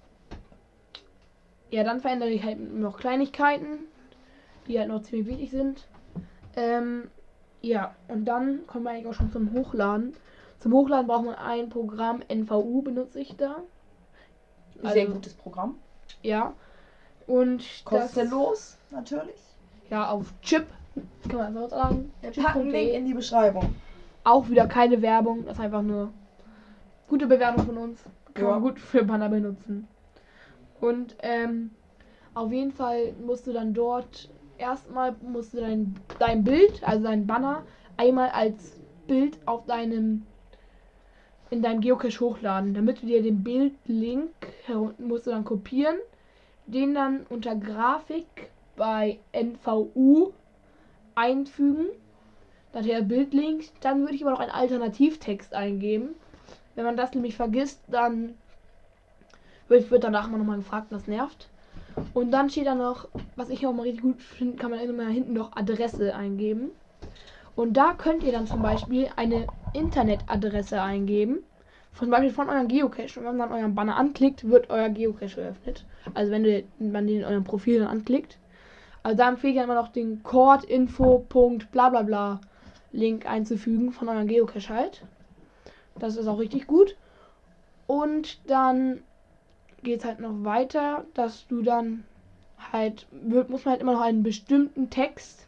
ja, dann verändere ich halt noch Kleinigkeiten, die halt noch ziemlich wichtig sind. Ähm, ja, und dann kommen wir eigentlich auch schon zum Hochladen. Zum Hochladen braucht man ein Programm, N V U benutze ich da. Sehr gutes Programm. Ja. Und Kostenlos, natürlich. Das, ja, auf Chip, kann man so sagen. Wir packen einen Link in die Beschreibung. Auch wieder keine Werbung, das ist einfach nur gute Bewerbung von uns. Kann Ja. man gut für Banner benutzen. Und ähm, auf jeden Fall musst du dann dort erstmal musst du dein, dein Bild, also dein Banner, einmal als Bild auf deinem in deinem Geocache hochladen. Damit du dir den Bildlink herun- musst du dann kopieren, den dann unter Grafik bei N V U einfügen. Dann der Bildlink, dann würde ich aber noch einen Alternativtext eingeben. Wenn man das nämlich vergisst, dann wird, wird danach immer nochmal gefragt, das nervt. Und dann steht da noch, was ich auch mal richtig gut finde, kann man immer hinten noch Adresse eingeben. Und da könnt ihr dann zum Beispiel eine Internetadresse eingeben. Zum Beispiel von eurem Geocache. Und wenn man dann euren Banner anklickt, wird euer Geocache geöffnet. Also wenn du, man den in eurem Profil dann anklickt. Also da empfehle ich dann immer noch den Cord Info. bla bla bla Link einzufügen von eurem Geocache halt. Das ist auch richtig gut. Und dann geht es halt noch weiter, dass du dann halt, wird, muss man halt immer noch einen bestimmten Textzug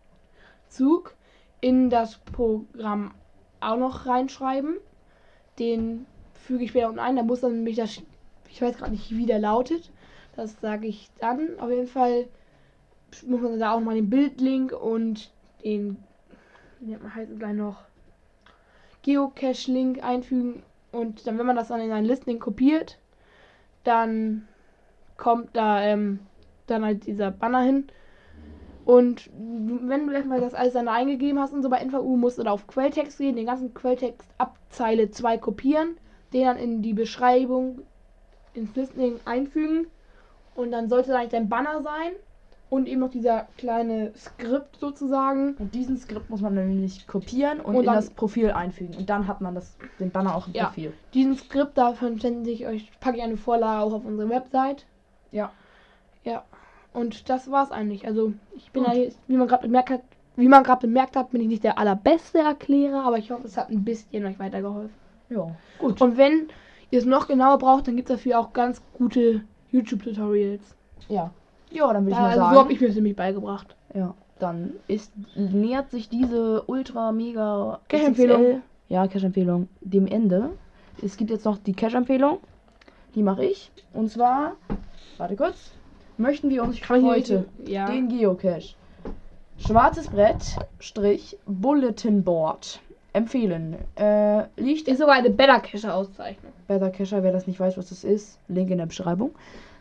in das Programm auch noch reinschreiben. Den füge ich später unten ein. Da muss dann nämlich das, ich weiß gerade nicht, wie der lautet. Das sage ich dann. Auf jeden Fall muss man da auch mal den Bildlink und den, wie heißt es gleich noch, Geocache-Link einfügen. Und dann, wenn man das dann in ein Listing kopiert, dann kommt da ähm, dann halt dieser Banner hin. Und wenn du erstmal das alles dann eingegeben hast und so bei N V U, musst du da auf Quelltext gehen, den ganzen Quelltext ab Zeile zwei kopieren, den dann in die Beschreibung ins Listing einfügen und dann sollte da eigentlich dein Banner sein. Und eben noch dieser kleine Skript sozusagen. Und diesen Skript muss man nämlich kopieren und, Und in dann- das Profil einfügen. Und dann hat man das, den Banner auch im Ja. Profil. Diesen Skript, davon sende ich euch, packe ich eine Vorlage auch auf unsere Website. Ja. Ja. Und das war's eigentlich. Also ich bin Gut. ja, wie man gerade bemerkt hat, wie man gerade bemerkt hat, bin ich nicht der allerbeste Erklärer, aber ich hoffe, es hat ein bisschen euch weitergeholfen. Ja. Gut. Und wenn ihr es noch genauer braucht, dann gibt es dafür auch ganz gute YouTube-Tutorials. Ja. Ja, dann würde ich Da, mal also sagen. so habe ich mir es nämlich beigebracht. Ja, dann ist, nähert sich diese ultra mega Cash-Empfehlung. X X L, ja, Cash-Empfehlung dem Ende. Es gibt jetzt noch die Cash-Empfehlung. Die mache ich. Und zwar, warte kurz, möchten wir uns Kann man hier heute nicht- ja. den Geocache Schwarzes Brett, Strich, Bulletin Board empfehlen. Äh, liegt Ist sogar eine Better Cacher Auszeichnung. Better Cacher, wer das nicht weiß, was das ist, Link in der Beschreibung.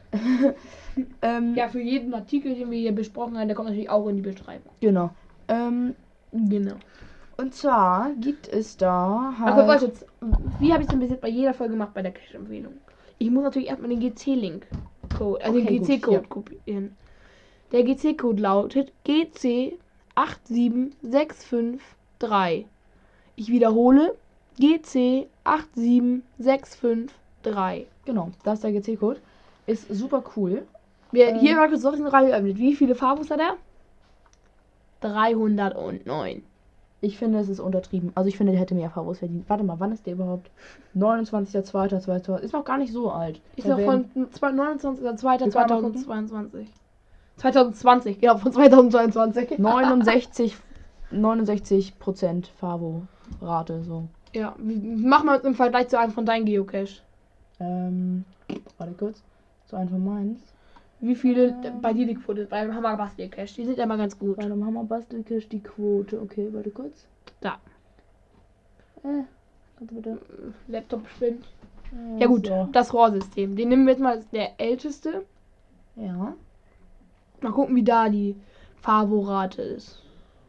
ähm, Ja, für jeden Artikel, den wir hier besprochen haben, der kommt natürlich auch in die Beschreibung. Genau. Ähm, Genau. und zwar gibt es da Aber halt... warte jetzt, wie habe ich es denn bis jetzt bei jeder Folge gemacht bei der Cache-Empfehlung? Ich muss natürlich erstmal den G C-Link, Code, also Okay, den gut, G C-Code ja. kopieren. Der G C-Code lautet G C acht sieben sechs fünf drei. Ich wiederhole, G C acht sieben sechs fünf drei. Genau, das ist der G C-Code. Ist super cool. Wir, Ähm. Hier war das in Reihe geöffnet. Wie viele Farbos hat er? dreihundertneun. Ich finde, es ist untertrieben. Also ich finde, der hätte mehr Favos verdient. Warte mal, wann ist der überhaupt? neunundzwanzigster zweiter zweitausend. Ist noch gar nicht so alt. Ist Da noch werden- von neunundzwanzigster zweiter Wir können mal gucken. zweitausendzweiundzwanzig. zweitausendzwanzig, genau, von zweitausendzweiundzwanzig. neunundsechzig, neunundsechzig Prozent Favo-Rate, so. Ja, mach mal im Vergleich zu einem von deinen Geocache. Ähm, warte kurz. So ein von meins. Wie viele bei dir die Quote ist, beim Hammer Bastel Cache? Die sind ja mal ganz gut. Bei einem Hammer Bastelcache die Quote. Okay, warte kurz. Da. Äh, kannst du bitte. Laptop spinnt. Äh, Ja gut, So. das Rohrsystem. Den nehmen wir jetzt mal als der älteste. Ja. Mal gucken, wie da die Favorate ist.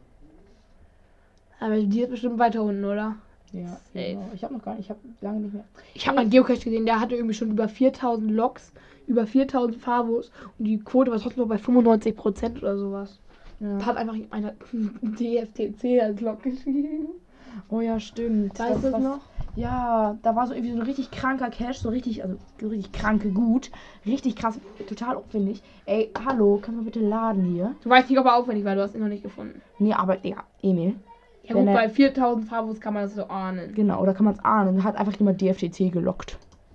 Aber die ist bestimmt weiter unten, oder? Ja, Safe. genau. Ich habe noch gar nicht, ich habe lange nicht mehr. Ich habe mal einen Geocache gesehen, der hatte irgendwie schon über viertausend Logs, über viertausend Favos und die Quote war trotzdem noch bei fünfundneunzig Prozent oder sowas. Ja. Da hat einfach einer D F T C als Log geschrieben. Oh ja, stimmt. Weißt du das was- noch? Ja, da war so irgendwie so ein richtig kranker Cache, so richtig, also so richtig kranke Gut. Richtig krass, total aufwendig. Ey, hallo, können wir bitte laden hier? Du weißt nicht, ob er aufwendig war, du hast ihn noch nicht gefunden. Nee, aber, ja, Emil. Ja Wenn gut, er- bei viertausend Favos kann man das so ahnen. Genau, oder kann man es ahnen? Hat einfach jemand D F T C gelockt.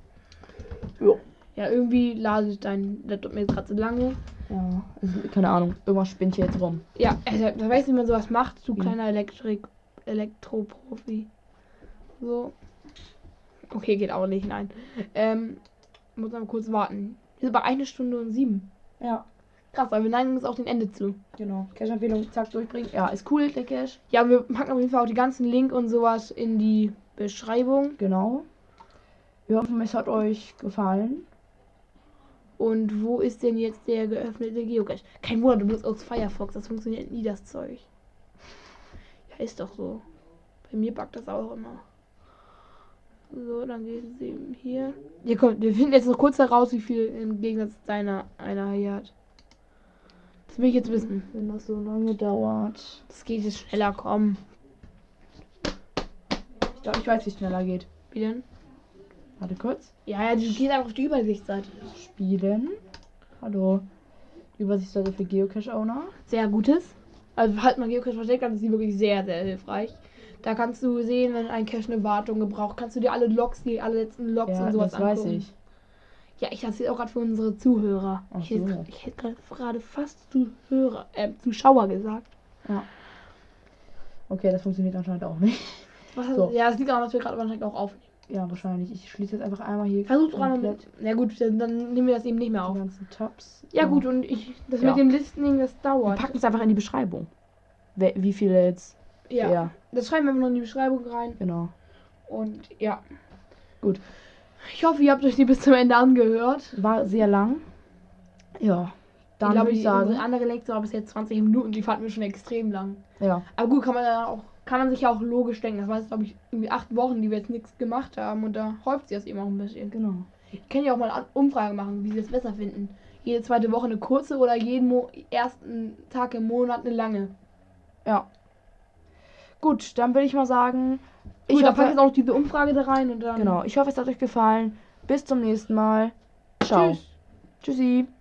Ja, irgendwie ladet dein Laptop mir gerade so lange. Ja, also, keine Ahnung, irgendwas spinnt hier jetzt rum. Ja, also, da weiß nicht, wie man sowas macht, du Ja. kleiner Elektrik Elektroprofi. So. Okay, geht auch nicht, nein. Ähm, muss mal kurz warten. Wir sind bei einer Stunde und sieben. Ja, Krass, aber wir neigen uns auch dem Ende zu. genau. Cache-Empfehlung, zack, durchbringen. Ja, ist cool, der Cache. Ja, wir packen auf jeden Fall auch die ganzen Link und sowas in die Beschreibung. Genau. Wir hoffen, es hat euch gefallen. Und wo ist denn jetzt der geöffnete Geocache? Kein Wunder, du benutzt aus Firefox, das funktioniert nie, das Zeug. Ja, ist doch so. Bei mir buggt das auch immer. So, dann gehen sie eben hier. Ja, komm, wir finden jetzt noch kurz heraus, wie viel im Gegensatz deiner einer hier hat. Das will ich jetzt wissen. Wenn das so lange dauert. Das geht jetzt schneller, komm. Ich glaube, ich weiß, wie es schneller geht. Wie denn? Warte kurz. Ja, ja, die geht einfach auf die Übersichtsseite. Spielen. Hallo. Übersichtsseite für Geocache-Owner. Sehr gutes. Also halt mal Geocache versteckt, dann ist die wirklich sehr, sehr hilfreich. Da kannst du sehen, wenn ein Cache eine Wartung gebraucht, kannst du dir alle Logs, die alle letzten Logs Ja, und sowas das weiß angucken. ich. Ja, ich erzähle auch gerade für unsere Zuhörer. Ach Ich hätte, so. ich hätte gerade- gerade fast Zuhörer, äh, Zuschauer gesagt. Ja. Okay, das funktioniert anscheinend auch nicht. Was, So. Ja, es liegt daran, dass wir gerade wahrscheinlich auch aufnehmen. Ja, wahrscheinlich. Ich schließe jetzt einfach einmal hier Versuch dran komplett mit. Na gut, dann, dann nehmen wir das eben nicht mehr die auf. ganzen Tabs. Ja gut, und ich, das Ja. mit dem Listening, das Wir dauert. packen es einfach in die Beschreibung. Wer- Wie viele jetzt? Ja, Ja, das schreiben wir einfach noch in die Beschreibung rein. genau. Und ja. Gut. Ich hoffe, ihr habt euch die bis zum Ende angehört. War sehr lang. Ja. Dann ich glaube, würde ich die, sagen. unsere andere Lektion war bis jetzt zwanzig Minuten, die fanden wir schon extrem lang. Ja. Aber gut, kann man ja auch, kann man sich ja auch logisch denken. Das war jetzt, glaube ich, irgendwie acht Wochen, die wir jetzt nichts gemacht haben und da häuft sich das eben auch ein bisschen. Genau. Ich kann ja auch mal eine Umfrage machen, wie sie das besser finden. jede zweite Woche eine kurze oder jeden Mo ersten Tag im Monat eine lange. Ja. Gut, dann würde ich mal sagen, Ich ich da packe hoffe, jetzt auch noch diese Umfrage da rein und dann. genau, ich hoffe, es hat euch gefallen. Bis zum nächsten Mal. Ciao. Tschüss. Tschüssi.